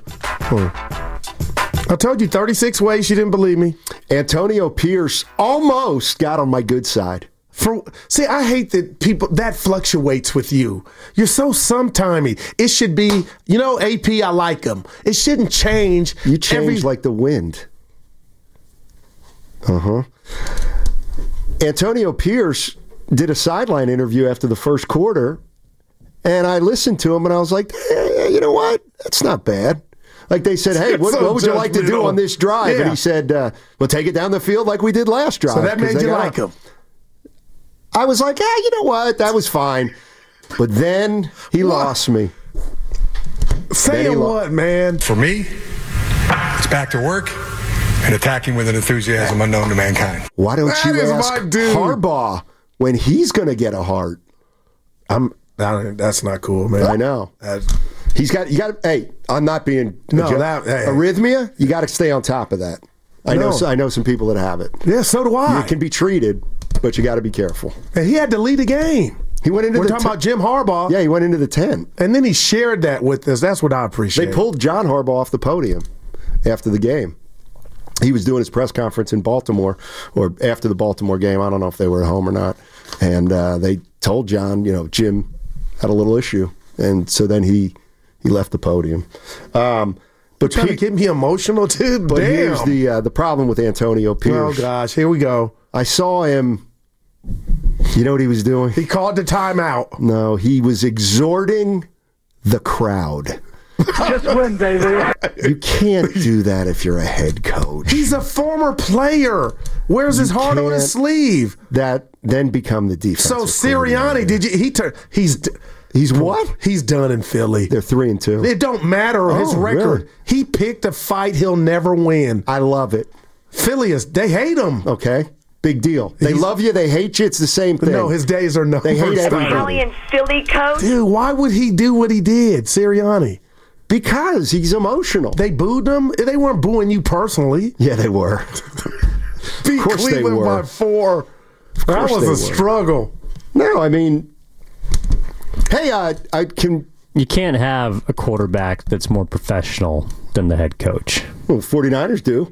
[SPEAKER 7] I told you 36 ways you didn't believe me.
[SPEAKER 8] Antonio Pierce almost got on my good side.
[SPEAKER 7] See, I hate that people, that fluctuates with you. You're so sometimey. It should be, AP, I like him. It shouldn't change.
[SPEAKER 8] You change like the wind. Antonio Pierce did a sideline interview after the first quarter, and I listened to him, and I was like, you know what? That's not bad. Like they said, hey, what would you like to do on this drive? Yeah. And he said, we'll take it down the field like we did last drive.
[SPEAKER 7] So that made you like him.
[SPEAKER 8] I was like, you know what? That was fine. But then he lost me.
[SPEAKER 7] Saying what, man?
[SPEAKER 13] For me, it's back to work and attacking with an enthusiasm unknown to mankind.
[SPEAKER 8] Why don't you ask Harbaugh when he's going to get a heart?
[SPEAKER 7] That's not cool, man.
[SPEAKER 8] I know. Hey, I'm not being arrhythmia. You got to stay on top of that. I know some people that have it.
[SPEAKER 7] Yeah, so do I.
[SPEAKER 8] It can be treated, but you got to be careful.
[SPEAKER 7] And he had to lead a game.
[SPEAKER 8] He went into
[SPEAKER 7] We're talking about Jim Harbaugh.
[SPEAKER 8] Yeah, he went into the 10.
[SPEAKER 7] And then he shared that with us. That's what I appreciate.
[SPEAKER 8] They pulled John Harbaugh off the podium after the game. He was doing his press conference in Baltimore, or after the Baltimore game. I don't know if they were at home or not. And they told John, Jim had a little issue. And so then he left the podium.
[SPEAKER 7] But trying to get me emotional, dude.
[SPEAKER 8] But
[SPEAKER 7] Damn.
[SPEAKER 8] here's the problem with Antonio Pierce.
[SPEAKER 7] Oh, gosh. Here we go.
[SPEAKER 8] I saw him. You know what he was doing?
[SPEAKER 7] He called the timeout.
[SPEAKER 8] No, he was exhorting the crowd.
[SPEAKER 15] Just win, baby.
[SPEAKER 8] You can't do that if you're a head coach.
[SPEAKER 7] He's a former player. Wears his heart on his sleeve.
[SPEAKER 8] That then become the defense.
[SPEAKER 7] So Sirianni,
[SPEAKER 8] He's what?
[SPEAKER 7] He's done in Philly.
[SPEAKER 8] They're 3-2.
[SPEAKER 7] It don't matter his record.
[SPEAKER 8] Really?
[SPEAKER 7] He picked a fight he'll never win.
[SPEAKER 8] I love it.
[SPEAKER 7] Philly they hate him.
[SPEAKER 8] Okay. Big deal. They love you. They hate you. It's the same thing.
[SPEAKER 7] No, his days are numbered.
[SPEAKER 8] They hate everybody.
[SPEAKER 16] Italian Philly coach.
[SPEAKER 7] Dude, why would he do what he did, Sirianni?
[SPEAKER 8] Because he's emotional.
[SPEAKER 7] They booed him. They weren't booing you personally.
[SPEAKER 8] Yeah, they were.
[SPEAKER 7] Beat Cleveland by 4. That was a struggle.
[SPEAKER 8] No, I mean, hey,
[SPEAKER 10] You can't have a quarterback that's more professional than the head coach.
[SPEAKER 8] Well, 49ers do.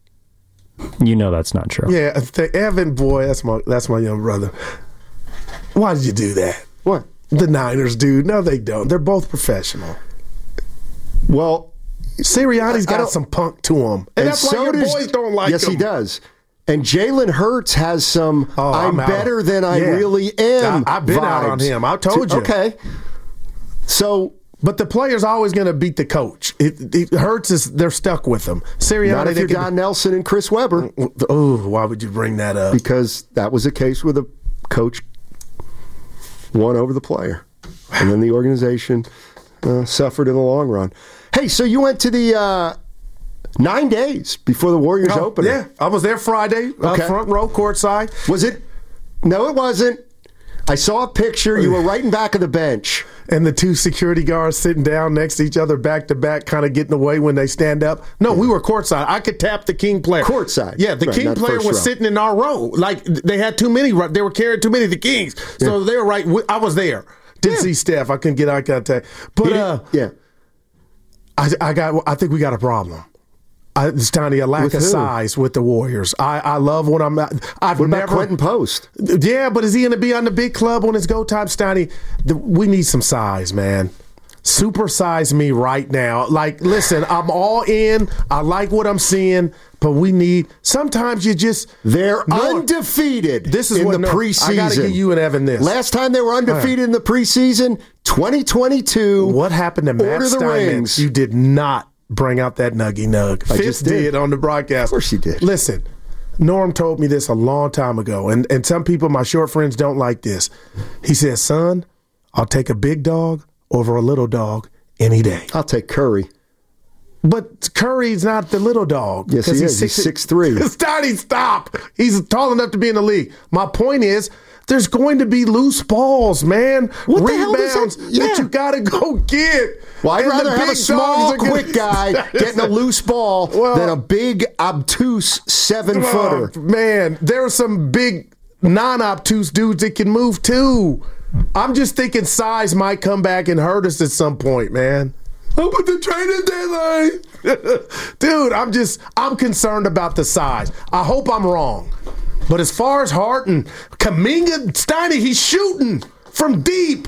[SPEAKER 10] You know that's not true.
[SPEAKER 7] Yeah, Evan, boy, that's my young brother. Why did you do that?
[SPEAKER 8] What?
[SPEAKER 7] The Niners do. No, they don't. They're both professional.
[SPEAKER 8] Well,
[SPEAKER 7] Sirianni's got some punk to him. And that's why your boys don't like him.
[SPEAKER 8] Yes, he does. And Jalen Hurts has some I'm better than I really am
[SPEAKER 7] I've been out on him. I told you.
[SPEAKER 8] Okay. So...
[SPEAKER 7] But the player's always going to beat the coach. It hurts. They're stuck with him. Sirianni,
[SPEAKER 8] not if you're Don Nelson and Chris Webber.
[SPEAKER 7] Oh, why would you bring that up?
[SPEAKER 8] Because that was a case where the coach won over the player. And then the organization suffered in the long run. Hey, so you went to the 9 days before the Warriors opener.
[SPEAKER 7] Yeah, I was there Friday, front row, courtside.
[SPEAKER 8] Was it? No, it wasn't. I saw a picture. You were right in back of the bench.
[SPEAKER 7] And the two security guards sitting down next to each other, back to back, kind of getting away when they stand up. No, we were courtside. I could tap the King player.
[SPEAKER 8] Courtside.
[SPEAKER 7] Yeah, the King player was sitting in our row. Like, they had too many. They were carrying too many of the Kings. So they were right. I was there. Didn't see Steph. I couldn't get eye contact. But, I think we got a problem. It's Tiny, a lack of size with the Warriors. I love what I'm at.
[SPEAKER 8] What about Quentin Post?
[SPEAKER 7] Yeah, but is he going to be on the big club when it's go time, Steiny? We need some size, man. Supersize me right now. Like, listen, I'm all in. I like what I'm seeing, but we need. Sometimes you just.
[SPEAKER 8] They're undefeated.
[SPEAKER 7] This is
[SPEAKER 8] in
[SPEAKER 7] what
[SPEAKER 8] the preseason.
[SPEAKER 7] I got to give you and Evan this.
[SPEAKER 8] Last time they were undefeated in the preseason, 2022.
[SPEAKER 7] What happened to Matt Steinmetz? You did not bring out that nuggy nug.
[SPEAKER 8] I
[SPEAKER 7] Fitz
[SPEAKER 8] just did
[SPEAKER 7] on the broadcast.
[SPEAKER 8] Of course he did.
[SPEAKER 7] Listen, Norm told me this a long time ago, and some people, my short friends, don't like this. He says, son, I'll take a big dog over a little dog any day.
[SPEAKER 8] I'll take Curry.
[SPEAKER 7] But Curry's not the little dog.
[SPEAKER 8] Yes, he is. He's 6'3".
[SPEAKER 7] Stoney, stop. He's tall enough to be in the league. My point is, there's going to be loose balls, man.
[SPEAKER 8] What
[SPEAKER 7] Rebounds that you got to go get.
[SPEAKER 8] Well, I'd rather have a small, quick guy getting a loose ball than a big, obtuse 7-footer.
[SPEAKER 7] Man, there are some big, non-obtuse dudes that can move too. I'm just thinking size might come back and hurt us at some point, man. Oh, but the training deadline. Dude, I'm concerned about the size. I hope I'm wrong. But as far as Hart and Kuminga, Steiny, he's shooting from deep.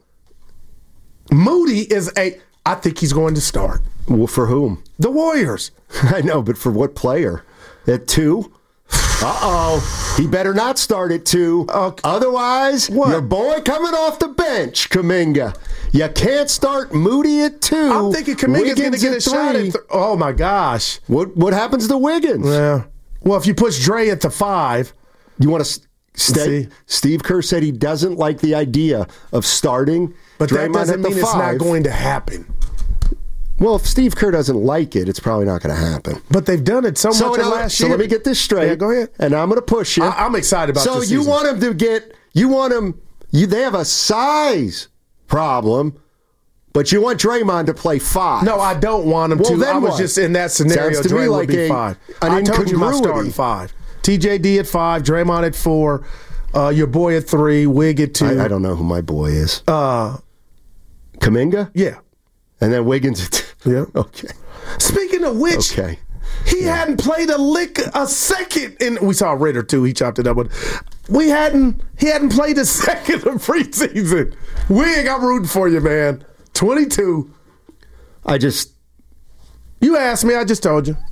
[SPEAKER 7] Moody I think he's going to start.
[SPEAKER 8] Well, for whom?
[SPEAKER 7] The Warriors.
[SPEAKER 8] I know, but for what player? At 2? Uh-oh. He better not start at 2. Okay. Otherwise, your boy coming off the bench, Kuminga. You can't start Moody at 2.
[SPEAKER 7] I'm thinking Kuminga's going to get a shot at oh, my gosh.
[SPEAKER 8] What happens to Wiggins?
[SPEAKER 7] Yeah. Well, if you push Dre at the 5.
[SPEAKER 8] You want to stay? Steve Kerr said he doesn't like the idea of starting
[SPEAKER 7] but
[SPEAKER 8] Draymond
[SPEAKER 7] that doesn't mean
[SPEAKER 8] at the 5.
[SPEAKER 7] It's not going to happen.
[SPEAKER 8] Well, if Steve Kerr doesn't like it, it's probably not going to happen.
[SPEAKER 7] But they've done it so much last year.
[SPEAKER 8] So let me get this straight.
[SPEAKER 7] Yeah, go ahead.
[SPEAKER 8] And I'm going to push you.
[SPEAKER 7] I'm excited about this season.
[SPEAKER 8] So they have a size problem, but you want Draymond to play 5.
[SPEAKER 7] No, I don't want him to. I was just in that scenario.
[SPEAKER 8] Sounds to
[SPEAKER 7] Dre
[SPEAKER 8] me
[SPEAKER 7] would
[SPEAKER 8] like
[SPEAKER 7] be 5.
[SPEAKER 8] An
[SPEAKER 7] I told you my
[SPEAKER 8] incongruity.
[SPEAKER 7] starting 5. TJD at 5, Draymond at 4, your boy at 3, Wig at 2.
[SPEAKER 8] I don't know who my boy is. Kuminga?
[SPEAKER 7] Yeah.
[SPEAKER 8] And then Wiggins at 2.
[SPEAKER 7] Yeah.
[SPEAKER 8] Okay.
[SPEAKER 7] Speaking of which, he hadn't played a second, and we saw Ritter too. He chopped it up, but he hadn't played a second of preseason. Wig, I'm rooting for you, man. 22. You asked me, I just told you.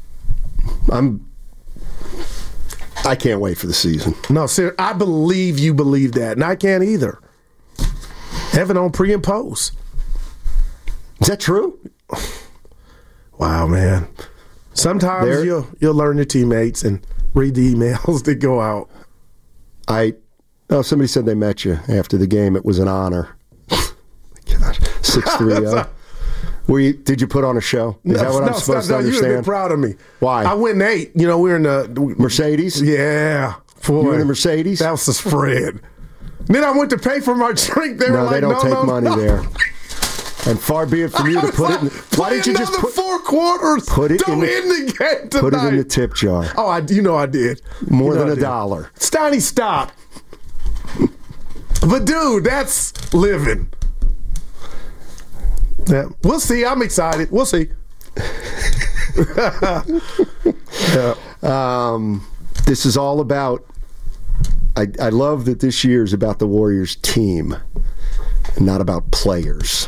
[SPEAKER 8] I can't wait for the season.
[SPEAKER 7] No, sir, I believe you believe that, and I can't either. Heaven on pre and post.
[SPEAKER 8] Is that true?
[SPEAKER 7] Wow, man. Sometimes you'll learn your teammates and read the emails that go out.
[SPEAKER 8] Somebody said they met you after the game. It was an honor. Gosh, 6-3-0. Did you put on a show? Is that what I'm supposed to understand?
[SPEAKER 7] You've been proud of me.
[SPEAKER 8] Why?
[SPEAKER 7] I went 8. You know, we were in the
[SPEAKER 8] Mercedes.
[SPEAKER 7] Yeah, boy,
[SPEAKER 8] you were in the Mercedes.
[SPEAKER 7] That was the spread. Then I went to pay for my drink. They were like,
[SPEAKER 8] they don't take money there. And far be it from you to put it in. Why didn't you just put
[SPEAKER 7] 4 quarters?
[SPEAKER 8] Put it
[SPEAKER 7] in the game tonight.
[SPEAKER 8] Put it in the tip jar.
[SPEAKER 7] Oh, I did.
[SPEAKER 8] More than $1.
[SPEAKER 7] Steiny, stop. But dude, that's living. Yeah, we'll see. I'm excited. We'll see.
[SPEAKER 8] This is all about. I love that this year is about the Warriors team, and not about players.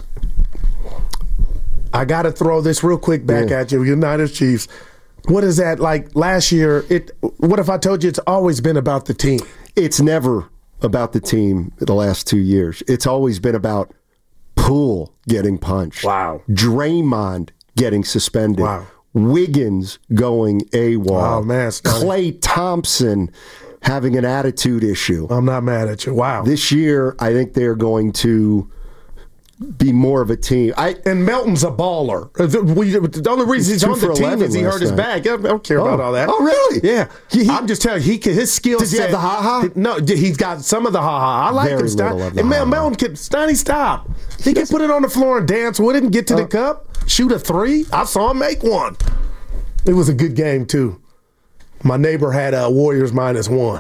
[SPEAKER 7] I got to throw this real quick back at you, United Chiefs. What is that like last year? What if I told you it's always been about the team?
[SPEAKER 8] It's never about the team the last 2 years. It's always been about Poole getting punched.
[SPEAKER 7] Wow.
[SPEAKER 8] Draymond getting suspended.
[SPEAKER 7] Wow.
[SPEAKER 8] Wiggins going AWOL.
[SPEAKER 7] Oh, man.
[SPEAKER 8] Klay Thompson having an attitude issue.
[SPEAKER 7] I'm not mad at you. Wow.
[SPEAKER 8] This year, I think they're going to be more of a team.
[SPEAKER 7] And Melton's a baller. The only reason he's on the team is he hurt his back. I don't care about all that.
[SPEAKER 8] Oh, really?
[SPEAKER 7] Yeah. I'm just telling you, his skill set.
[SPEAKER 8] Does he have the ha-ha?
[SPEAKER 7] No, he's got some of the ha-ha. I like him. And Melton can, Steiny, stop. He can put it on the floor and dance with it and get to the cup, shoot a 3. I saw him make one. It was a good game, too. My neighbor had Warriors -1.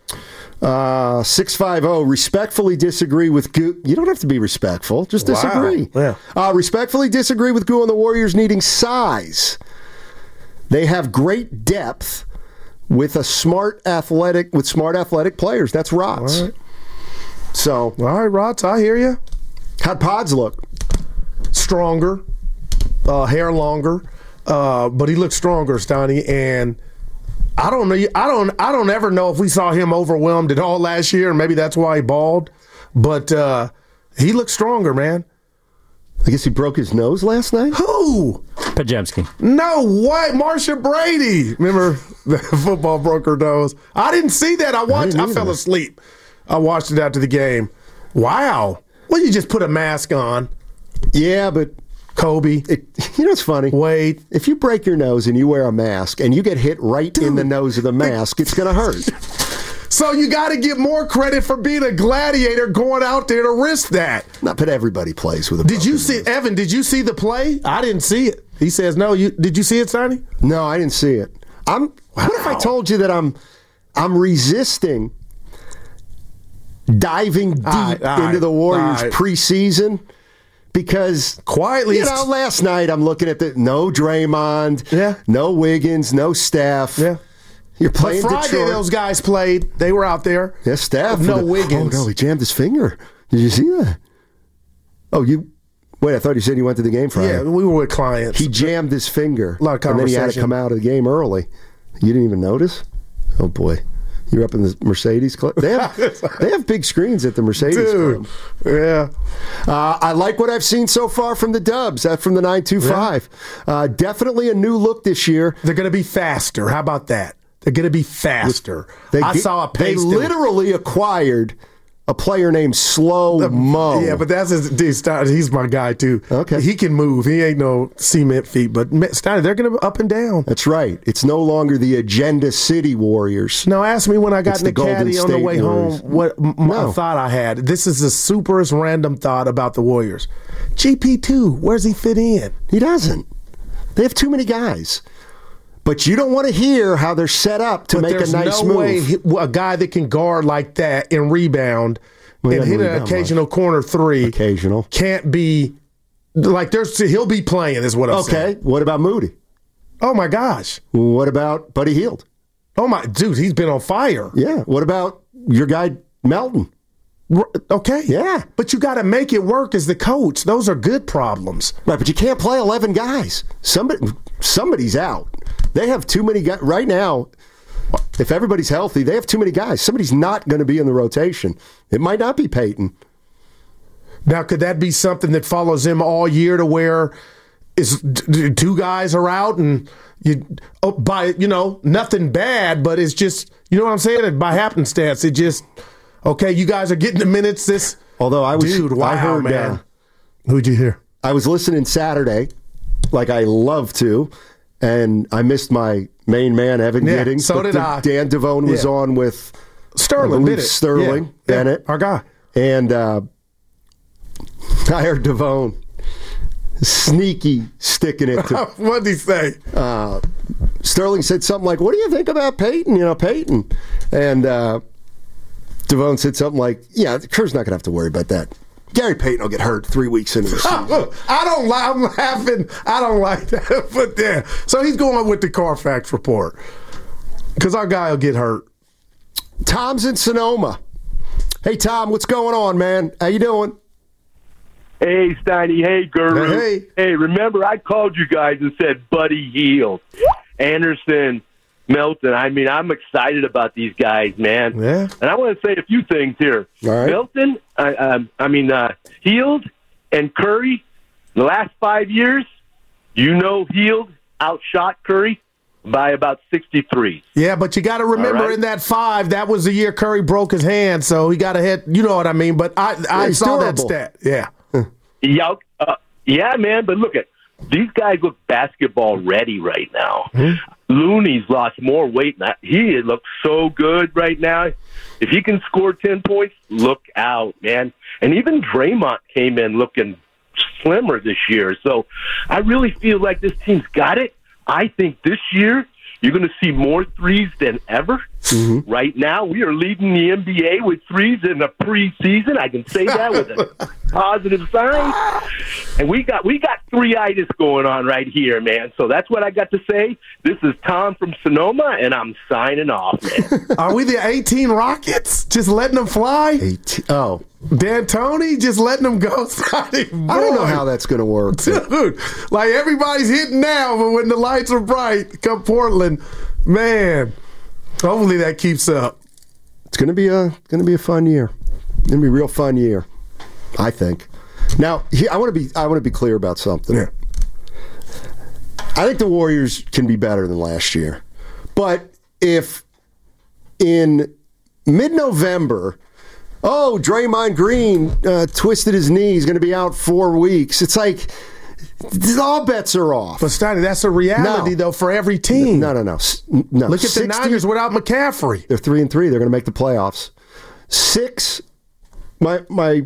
[SPEAKER 8] 650, respectfully disagree with Goo. You don't have to be respectful. Just disagree.
[SPEAKER 7] Wow. Yeah.
[SPEAKER 8] Respectfully disagree with Goo on the Warriors needing size. They have great depth with smart athletic players. That's Rots.
[SPEAKER 7] All right.
[SPEAKER 8] So,
[SPEAKER 7] all right, Rots, I hear you.
[SPEAKER 8] How'd Pods look?
[SPEAKER 7] Stronger, hair longer, but he looked stronger, Steiny, and I don't know. I don't ever know if we saw him overwhelmed at all last year, and maybe that's why he balled. But he looked stronger, man.
[SPEAKER 8] I guess he broke his nose last night.
[SPEAKER 7] Who?
[SPEAKER 10] Pajemski.
[SPEAKER 7] No, what? Marcia Brady. Remember the football broker knows. I didn't see that. I fell asleep. I watched it after the game. Wow. Well, you just put a mask on.
[SPEAKER 8] Yeah, but
[SPEAKER 7] Kobe.
[SPEAKER 8] You know what's funny?
[SPEAKER 7] Wait.
[SPEAKER 8] If you break your nose and you wear a mask and you get hit right in the nose of the mask, it's going to hurt.
[SPEAKER 7] So you got to get more credit for being a gladiator going out there to risk that.
[SPEAKER 8] Not but everybody plays with a
[SPEAKER 7] Did you see, Evan, did you see the play? I didn't see it. He says no. Did you see it, Sonny?
[SPEAKER 8] No, I didn't see it. What if I told you that I'm resisting diving deep into the Warriors preseason? Because
[SPEAKER 7] quietly,
[SPEAKER 8] last night I'm looking at no Draymond, no Wiggins, no Steph.
[SPEAKER 7] Yeah.
[SPEAKER 8] You're playing
[SPEAKER 7] but Friday,
[SPEAKER 8] Detroit.
[SPEAKER 7] Those guys played. They were out there.
[SPEAKER 8] Yeah, Steph.
[SPEAKER 7] No Wiggins.
[SPEAKER 8] Oh, no, he jammed his finger. Did you see that? Oh, wait, I thought you said you went to the game Friday.
[SPEAKER 7] Yeah, we were with clients.
[SPEAKER 8] He jammed his finger.
[SPEAKER 7] A lot of conversation.
[SPEAKER 8] And then he had to come out of the game early. You didn't even notice? Oh, boy. You're up in the Mercedes Club. They have big screens at the Mercedes Club.
[SPEAKER 7] Yeah.
[SPEAKER 8] I like what I've seen so far from the Dubs. That's from the 925. Yeah. Definitely a new look this year.
[SPEAKER 7] They're going to be faster. How about that? They're going to be faster. I saw a pace.
[SPEAKER 8] They literally acquired a player named Slow Mo.
[SPEAKER 7] Yeah, but that's he's my guy too.
[SPEAKER 8] Okay,
[SPEAKER 7] he can move. He ain't no cement feet. But Steiner, they're going to up and down.
[SPEAKER 8] That's right. It's no longer the Agenda City Warriors.
[SPEAKER 7] Now ask me when I got in the caddy on the way
[SPEAKER 8] Warriors.
[SPEAKER 7] home what thought I had. This is the superest random thought about the Warriors. GP2, where's he fit in?
[SPEAKER 8] He doesn't. They have too many guys. But you don't want to hear how they're set up to make a nice move.
[SPEAKER 7] There's no way a guy that can guard like that and rebound and hit an occasional corner three can't be like he'll be playing is what I'm saying.
[SPEAKER 8] Okay, what about Moody?
[SPEAKER 7] Oh my gosh.
[SPEAKER 8] What about Buddy Hield?
[SPEAKER 7] Oh my dude, he's been on fire.
[SPEAKER 8] Yeah. What about your guy Melton?
[SPEAKER 7] Okay.
[SPEAKER 8] Yeah.
[SPEAKER 7] But you got to make it work as the coach. Those are good problems.
[SPEAKER 8] Right, but you can't play 11 guys. Somebody's out. They have too many guys. Right now, if everybody's healthy, they have too many guys. Somebody's not going to be in the rotation. It might not be Peyton.
[SPEAKER 7] Now, could that be something that follows him all year to where two guys are out and nothing bad, but it's just, you know what I'm saying? By happenstance, it just, okay, you guys are getting the minutes.
[SPEAKER 8] Although I heard,
[SPEAKER 7] man. Who'd you hear?
[SPEAKER 8] I was listening Saturday, like I love to. And I missed my main man, Evan Giddings.
[SPEAKER 7] So did I.
[SPEAKER 8] Dan Devone was on with
[SPEAKER 7] Sterling.
[SPEAKER 8] Bennett.
[SPEAKER 7] Our guy.
[SPEAKER 8] And I heard Devone sneaky sticking it to.
[SPEAKER 7] What did he say?
[SPEAKER 8] Sterling said something like, "What do you think about Peyton? Peyton." And Devone said something like, "Yeah, Kerr's not going to have to worry about that. Gary Payton will get hurt 3 weeks into the season."
[SPEAKER 7] I'm laughing. I don't like that. But yeah. So he's going with the Carfax report. Because our guy will get hurt.
[SPEAKER 8] Tom's in Sonoma. Hey, Tom, what's going on, man? How you doing?
[SPEAKER 16] Hey, Steiny. Hey, Guru.
[SPEAKER 7] Hey,
[SPEAKER 16] remember I called you guys and said Buddy Hield, Anderson, Melton. I mean, I'm excited about these guys, man.
[SPEAKER 7] Yeah.
[SPEAKER 16] And I want to say a few things here.
[SPEAKER 8] All right.
[SPEAKER 16] Melton, Hield and Curry, the last 5 years, Hield outshot Curry by about 63.
[SPEAKER 7] Yeah, but you got to remember in that 5, that was the year Curry broke his hand, so he got a hit. You know what I mean? But I saw that stat. Yeah.
[SPEAKER 16] Yeah, man. But look these guys look basketball ready right now.
[SPEAKER 7] Mm-hmm.
[SPEAKER 16] Looney's lost more weight. He looks so good right now. If he can score 10 points, look out, man. And even Draymond came in looking slimmer this year. So I really feel like this team's got it. I think this year you're going to see more threes than ever.
[SPEAKER 8] Mm-hmm.
[SPEAKER 16] Right now, we are leading the NBA with threes in the preseason. I can say that with a positive sign. And we got three-itis going on right here, man. So that's what I got to say. This is Tom from Sonoma, and I'm signing off, man.
[SPEAKER 7] Are we the 18 Rockets? Just letting them fly? D'Antoni just letting them go?
[SPEAKER 8] I don't know how that's going to work.
[SPEAKER 7] Dude, like everybody's hitting now, but when the lights are bright, come Portland, man. Hopefully that keeps up.
[SPEAKER 8] It's going to be a fun year. It's going to be a real fun year, I think. Now, I want to be clear about something.
[SPEAKER 7] Yeah.
[SPEAKER 8] I think the Warriors can be better than last year. But if in mid-November, Draymond Green twisted his knee, he's going to be out 4 weeks, it's like all bets are off.
[SPEAKER 7] But Steiny, that's a reality, though, for every team.
[SPEAKER 8] No.
[SPEAKER 7] Look at the Niners without McCaffrey.
[SPEAKER 8] They're 3-3. They're going to make the playoffs. 6. My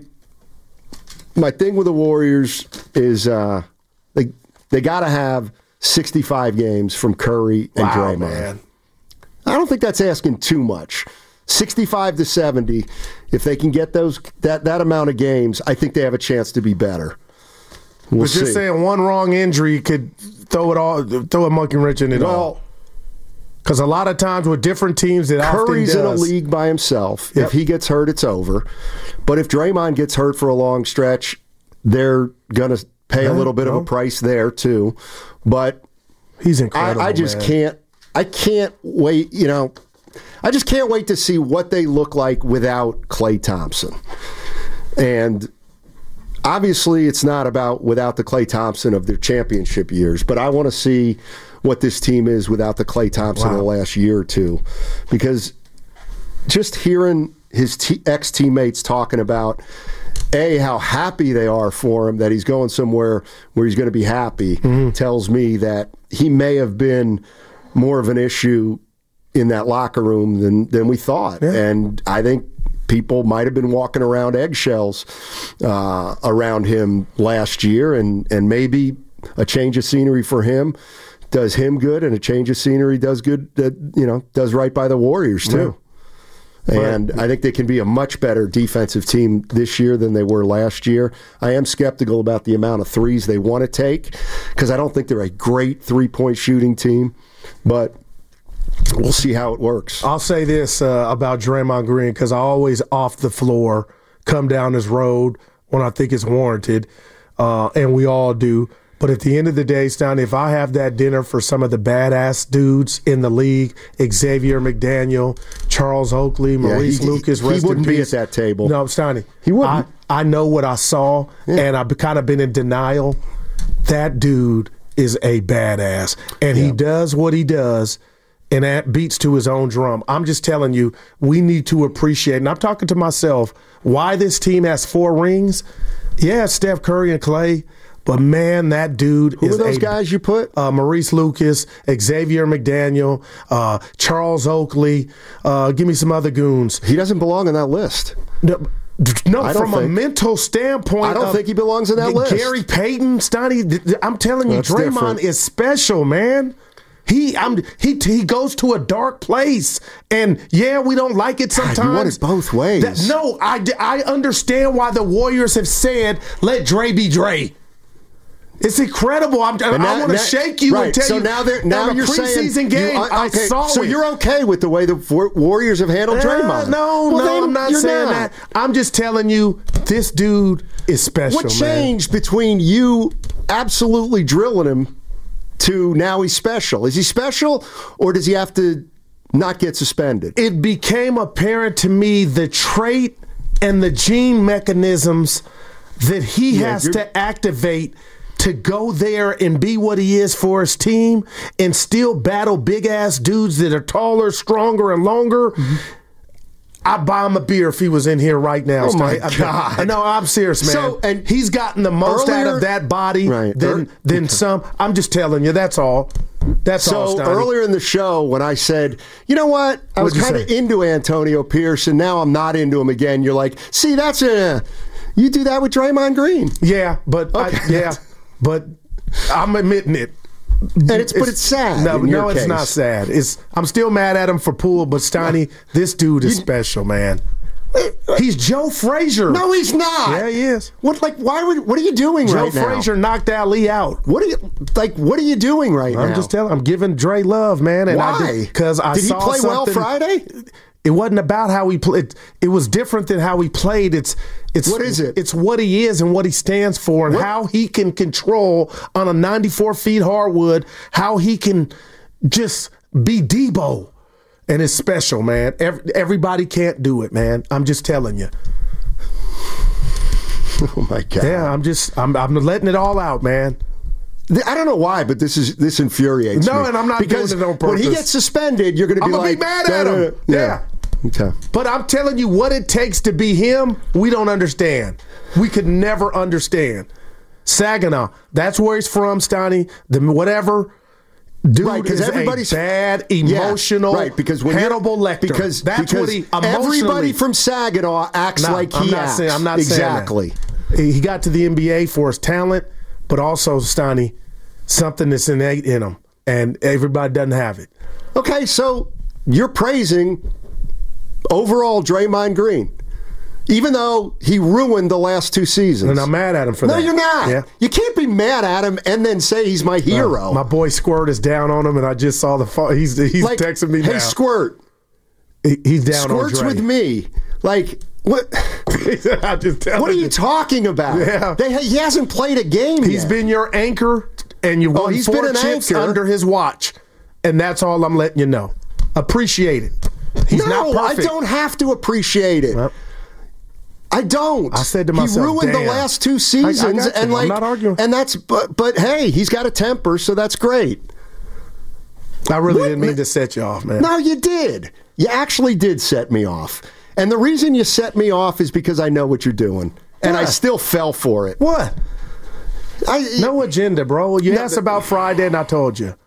[SPEAKER 8] thing with the Warriors is they got to have 65 games from Curry and Draymond. Man. I don't think that's asking too much. 65 to 70. If they can get that amount of games, I think they have a chance to be better. We'll
[SPEAKER 7] but just saying one wrong injury could throw a monkey wrench in it all. Because a lot of times with different teams, it
[SPEAKER 8] Curry's
[SPEAKER 7] often
[SPEAKER 8] in a league by himself.
[SPEAKER 7] Yep.
[SPEAKER 8] If he gets hurt, it's over. But if Draymond gets hurt for a long stretch, they're going to pay a little bit of a price there too. But
[SPEAKER 7] he's incredible.
[SPEAKER 8] I just can't. I can't wait. I just can't wait to see what they look like without Klay Thompson. And obviously, it's not about without the Klay Thompson of their championship years, but I want to see what this team is without the Klay Thompson in the last year or two. Because just hearing his ex-teammates talking about, how happy they are for him, that he's going somewhere where he's going to be happy, tells me that he may have been more of an issue in that locker room than we thought. Yeah. And I think people might have been walking around eggshells around him last year, and maybe a change of scenery for him does him good, and a change of scenery does good. Does right by the Warriors too. Yeah. And I think they can be a much better defensive team this year than they were last year. I am skeptical about the amount of threes they want to take because I don't think they're a great three-point shooting team, but we'll see how it works.
[SPEAKER 7] I'll say this about Draymond Green, because I always off the floor come down this road when I think it's warranted, and we all do. But at the end of the day, Stoney, if I have that dinner for some of the badass dudes in the league, Xavier McDaniel, Charles Oakley, Maurice Lucas,
[SPEAKER 8] he wouldn't be at that table.
[SPEAKER 7] No, Stoney.
[SPEAKER 8] He wouldn't.
[SPEAKER 7] I know what I saw, and I've kind of been in denial. That dude is a badass, and he does what he does, and that beats to his own drum. I'm just telling you, we need to appreciate, and I'm talking to myself, why this team has 4 rings. Yeah, Steph Curry and Klay, but man, that dude
[SPEAKER 8] Who are those guys you put?
[SPEAKER 7] Maurice Lucas, Xavier McDaniel, Charles Oakley. Give me some other goons.
[SPEAKER 8] He doesn't belong on that list.
[SPEAKER 7] No, from a mental standpoint,
[SPEAKER 8] I don't think he belongs on that list.
[SPEAKER 7] Gary Payton, Stoney, I'm telling you,
[SPEAKER 8] That's
[SPEAKER 7] Draymond
[SPEAKER 8] different.
[SPEAKER 7] is special, man. He goes to a dark place, and we don't like it sometimes.
[SPEAKER 8] God, you want it both ways.
[SPEAKER 7] I understand why the Warriors have said, let Dre be Dre. It's incredible. I want to shake you and tell
[SPEAKER 8] so
[SPEAKER 7] you.
[SPEAKER 8] Now you're saying
[SPEAKER 7] preseason game. I saw
[SPEAKER 8] so
[SPEAKER 7] it.
[SPEAKER 8] You're okay with the way the Warriors have handled Draymond?
[SPEAKER 7] No, I'm not saying that. I'm just telling you, this dude is special.
[SPEAKER 8] What changed between you absolutely drilling him to now he's special? Is he special, or does he have to not get suspended?
[SPEAKER 7] It became apparent to me the trait and the gene mechanisms that he has to activate to go there and be what he is for his team and still battle big-ass dudes that are taller, stronger, and longer. I'd buy him a beer if he was in here right now.
[SPEAKER 8] Oh, my God.
[SPEAKER 7] No, I'm serious, man.
[SPEAKER 8] So, and
[SPEAKER 7] he's gotten the most out of that body than some. I'm just telling you, that's all. That's all,
[SPEAKER 8] So
[SPEAKER 7] Stoney.
[SPEAKER 8] earlier in the show when I said, you know what? I was kind of into Antonio Pierce, and now I'm not into him again. You're like, see, that's you do that with Draymond Green.
[SPEAKER 7] Yeah, but but I'm admitting it.
[SPEAKER 8] And it's sad.
[SPEAKER 7] No, it's not sad. I'm still mad at him for Poole, but Stoney, this dude is special, man. He's Joe Frazier.
[SPEAKER 8] No, he's not.
[SPEAKER 7] Yeah, he is.
[SPEAKER 8] What are you doing right now?
[SPEAKER 7] Joe Frazier knocked Ali out.
[SPEAKER 8] What are you doing right now?
[SPEAKER 7] I'm just telling. I'm giving Dre love, man. And
[SPEAKER 8] why?
[SPEAKER 7] Because I
[SPEAKER 8] did
[SPEAKER 7] saw
[SPEAKER 8] he play well Friday?
[SPEAKER 7] It wasn't about how he played. It was different than how he played. It's
[SPEAKER 8] what is it?
[SPEAKER 7] It's what he is and what he stands for, and how he can control on a 94 feet hardwood. How he can just be Debo, and it's special, man. Everybody can't do it, man. I'm just telling you.
[SPEAKER 8] Oh my God.
[SPEAKER 7] Yeah, I'm letting it all out, man.
[SPEAKER 8] I don't know why, but this infuriates me.
[SPEAKER 7] No, and I'm not
[SPEAKER 8] because
[SPEAKER 7] doing it on purpose.
[SPEAKER 8] When he gets suspended, you're going to be like...
[SPEAKER 7] I'm going to be mad at him. Yeah.
[SPEAKER 8] Okay.
[SPEAKER 7] But I'm telling you, what it takes to be him, we don't understand. We could never understand. Saginaw, that's where he's from, Stoney. Whatever... Dude, right, because everybody's bad, emotional.
[SPEAKER 8] Yeah, right, because when
[SPEAKER 7] Hannibal Lecter. Because what he
[SPEAKER 8] everybody from Saginaw acts like he acts.
[SPEAKER 7] I'm not
[SPEAKER 8] exactly.
[SPEAKER 7] saying that. He got to the NBA for his talent, but also, Stoney, something that's innate in him, and everybody doesn't have it.
[SPEAKER 8] Okay, so you're praising overall Draymond Green, even though he ruined the last 2 seasons.
[SPEAKER 7] And I'm mad at him for that.
[SPEAKER 8] No, you're not.
[SPEAKER 7] Yeah.
[SPEAKER 8] You can't be mad at him and then say he's my hero.
[SPEAKER 7] My boy Squirt is down on him, and I just saw the he's like, texting me now.
[SPEAKER 8] Hey, Squirt.
[SPEAKER 7] He's down on Dre.
[SPEAKER 8] Squirt's with me. Like, what? What are you talking about?
[SPEAKER 7] Yeah.
[SPEAKER 8] He hasn't played a game yet.
[SPEAKER 7] He's been your anchor, and you won 4 chips under his watch. And that's all I'm letting you know. Appreciate it. He's not perfect.
[SPEAKER 8] I don't have to appreciate it. Well, I don't.
[SPEAKER 7] I said to myself,
[SPEAKER 8] he ruined the last 2 seasons,
[SPEAKER 7] and I'm not arguing.
[SPEAKER 8] And that's but hey, he's got a temper, so that's great.
[SPEAKER 7] I really didn't mean to set you off, man.
[SPEAKER 8] No, you did. You actually did set me off. And the reason you set me off is because I know what you're doing, and I still fell for it.
[SPEAKER 7] What? No agenda, bro. You asked about Friday, and I told you.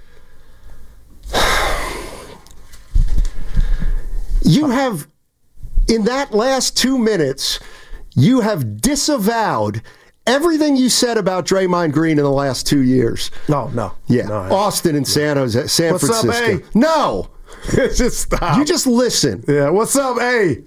[SPEAKER 8] You have. In that last 2 minutes, you have disavowed everything you said about Draymond Green in the last 2 years.
[SPEAKER 7] No.
[SPEAKER 8] Yeah.
[SPEAKER 7] No,
[SPEAKER 8] Austin and San Francisco.
[SPEAKER 7] What's up, A?
[SPEAKER 8] No.
[SPEAKER 7] Just stop.
[SPEAKER 8] You just listen.
[SPEAKER 7] Yeah. What's up, A?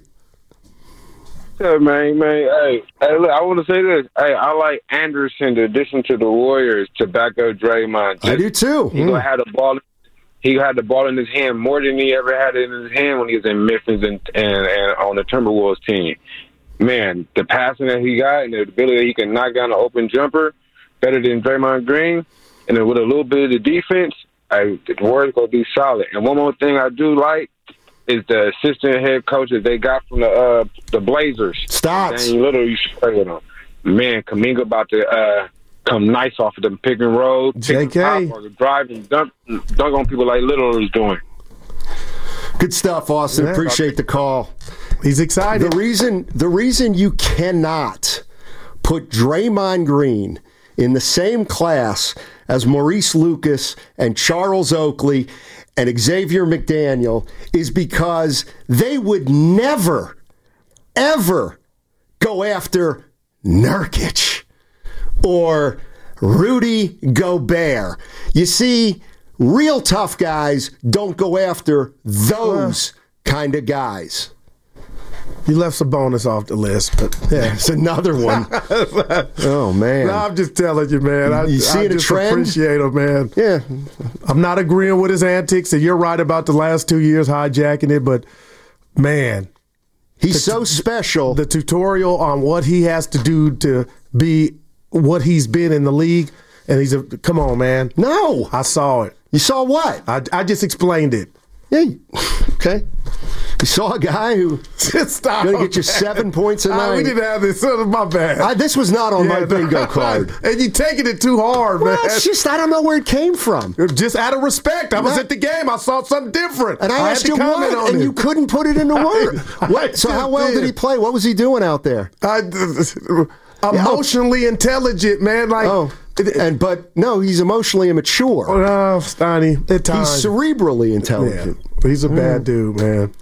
[SPEAKER 17] Yeah, man. Hey, look, I want to say this. Hey, I like Anderson to addition to the Warriors to back up Draymond.
[SPEAKER 8] I do too.
[SPEAKER 17] He's going to have the ball. He had the ball in his hand more than he ever had it in his hand when he was in Memphis and on the Timberwolves team. Man, the passing that he got and the ability that he can knock down an open jumper better than Draymond Green, and then with a little bit of the defense, the Warriors going to be solid. And one more thing I do like is the assistant head coach that they got from the Blazers.
[SPEAKER 8] Stotts.
[SPEAKER 17] Daniel Little, you should play with him. Man, Kuminga about to come nice off of them pick and roll, pick and pop, or drive and dunk on people like Little is doing.
[SPEAKER 8] Good stuff, Austin. Appreciate the call.
[SPEAKER 7] He's excited.
[SPEAKER 8] The reason you cannot put Draymond Green in the same class as Maurice Lucas and Charles Oakley and Xavier McDaniel is because they would never, ever go after Nurkic or Rudy Gobert. You see, real tough guys don't go after those kind of guys.
[SPEAKER 7] You left Sabonis off the list, but yeah,
[SPEAKER 8] it's another one. Oh, man.
[SPEAKER 7] No, I'm just telling you, man. I
[SPEAKER 8] just trend?
[SPEAKER 7] Appreciate him, man.
[SPEAKER 8] Yeah.
[SPEAKER 7] I'm not agreeing with his antics, and you're right about the last 2 years hijacking it, but, man.
[SPEAKER 8] He's so special.
[SPEAKER 7] The tutorial on what he has to do to be what he's been in the league, and come on, man.
[SPEAKER 8] No.
[SPEAKER 7] I saw it.
[SPEAKER 8] You saw what?
[SPEAKER 7] I just explained it.
[SPEAKER 8] Yeah. Okay. You saw a guy who going to get you 7 points a night.
[SPEAKER 7] We didn't have this. My bad.
[SPEAKER 8] This was not on my bingo card.
[SPEAKER 7] And you taking it too hard, man.
[SPEAKER 8] It's just, I don't know where it came from.
[SPEAKER 7] Just out of respect. I was at the game. I saw something different.
[SPEAKER 8] And I asked you what, and you couldn't put it into words. So how well did he play? What was he doing out there?
[SPEAKER 7] Emotionally intelligent, man.
[SPEAKER 8] But no, he's emotionally immature.
[SPEAKER 7] Oh, Stoney, at times.
[SPEAKER 8] He's cerebrally intelligent.
[SPEAKER 7] Yeah, he's a bad dude, man.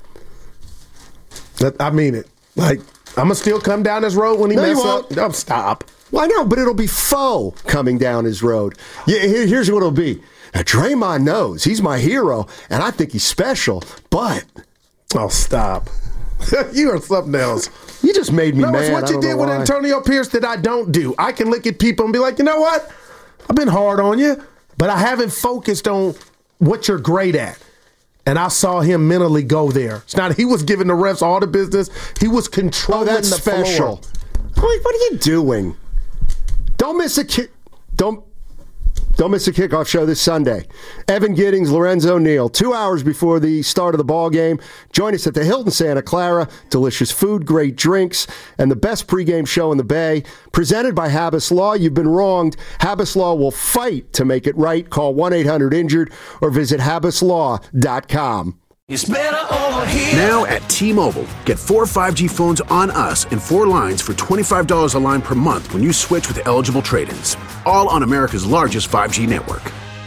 [SPEAKER 7] I mean it. Like, I'm going to still come down this road when he messes up. No, stop.
[SPEAKER 8] Well, I know, but it'll be faux coming down his road. Yeah, here's what it'll be. Now, Draymond knows he's my hero, and I think he's special, but...
[SPEAKER 7] Oh, stop. You are something else.
[SPEAKER 8] You just made me mad.
[SPEAKER 7] It's what you did with Antonio Pierce that I don't do. I can look at people and be like, you know what? I've been hard on you, but I haven't focused on what you're great at. And I saw him mentally go there. It's not he was giving the refs all the business. He was controlling the
[SPEAKER 8] special.
[SPEAKER 7] floor.
[SPEAKER 8] What are you doing? Don't miss a kid. Don't Don't miss the kickoff show this Sunday. Evan Giddings, Lorenzo Neal, 2 hours before the start of the ball game. Join us at the Hilton Santa Clara. Delicious food, great drinks, and the best pregame show in the Bay. Presented by Habas Law. You've been wronged. Habas Law will fight to make it right. Call 1-800-INJURED or visit habaslaw.com.
[SPEAKER 4] It's better over here. Now at T-Mobile, get 4 5G phones on us and 4 lines for $25 a line per month when you switch with eligible trade-ins. All on America's largest 5G network.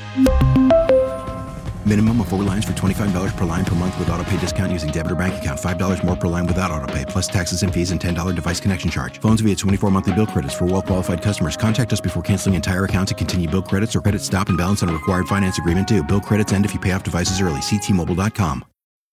[SPEAKER 5] Minimum of 4 lines for $25 per line per month with autopay discount using debit or bank account. $5 more per line without autopay, plus taxes and fees and $10 device connection charge. Phones via 24 monthly bill credits for well-qualified customers. Contact us before canceling entire account to continue bill credits or credit stop and balance on a required finance agreement due. Bill credits end if you pay off devices early. See T-Mobile.com.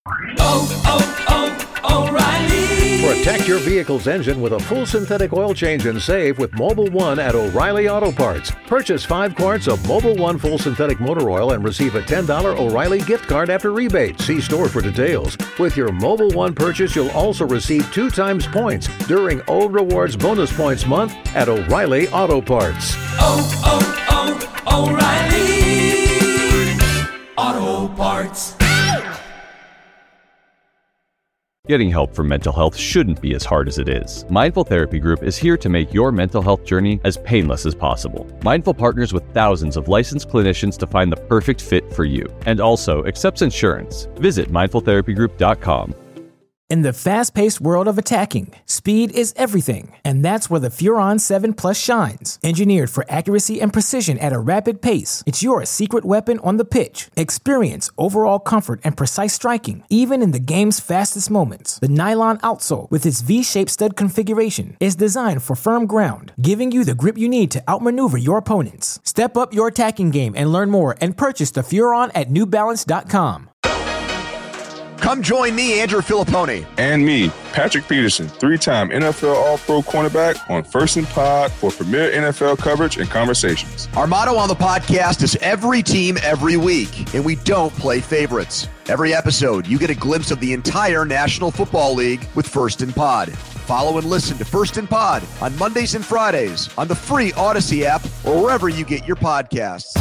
[SPEAKER 18] O'Reilly. Protect your vehicle's engine with a full synthetic oil change and save with Mobil 1 at O'Reilly Auto Parts. Purchase 5 quarts of Mobil 1 full synthetic motor oil and receive a $10 O'Reilly gift card after rebate. See store for details. With your Mobil 1 purchase, you'll also receive 2 times points during O Rewards Bonus Points Month at O'Reilly Auto Parts.
[SPEAKER 3] O'Reilly Auto Parts.
[SPEAKER 14] Getting help for mental health shouldn't be as hard as it is. Mindful Therapy Group is here to make your mental health journey as painless as possible. Mindful partners with thousands of licensed clinicians to find the perfect fit for you, and also accepts insurance. Visit mindfultherapygroup.com.
[SPEAKER 19] In the fast-paced world of attacking, speed is everything, and that's where the Furon 7 Plus shines. Engineered for accuracy and precision at a rapid pace, it's your secret weapon on the pitch. Experience overall comfort and precise striking, even in the game's fastest moments. The nylon outsole, with its V-shaped stud configuration, is designed for firm ground, giving you the grip you need to outmaneuver your opponents. Step up your attacking game and learn more and purchase the Furon at NewBalance.com.
[SPEAKER 20] Come join me, Andrew Filippone.
[SPEAKER 21] And me, Patrick Peterson, 3-time NFL All-Pro cornerback on First and Pod for premier NFL coverage and conversations.
[SPEAKER 20] Our motto on the podcast is every team, every week, and we don't play favorites. Every episode, you get a glimpse of the entire National Football League with First and Pod. Follow and listen to First and Pod on Mondays and Fridays on the free Odyssey app or wherever you get your podcasts.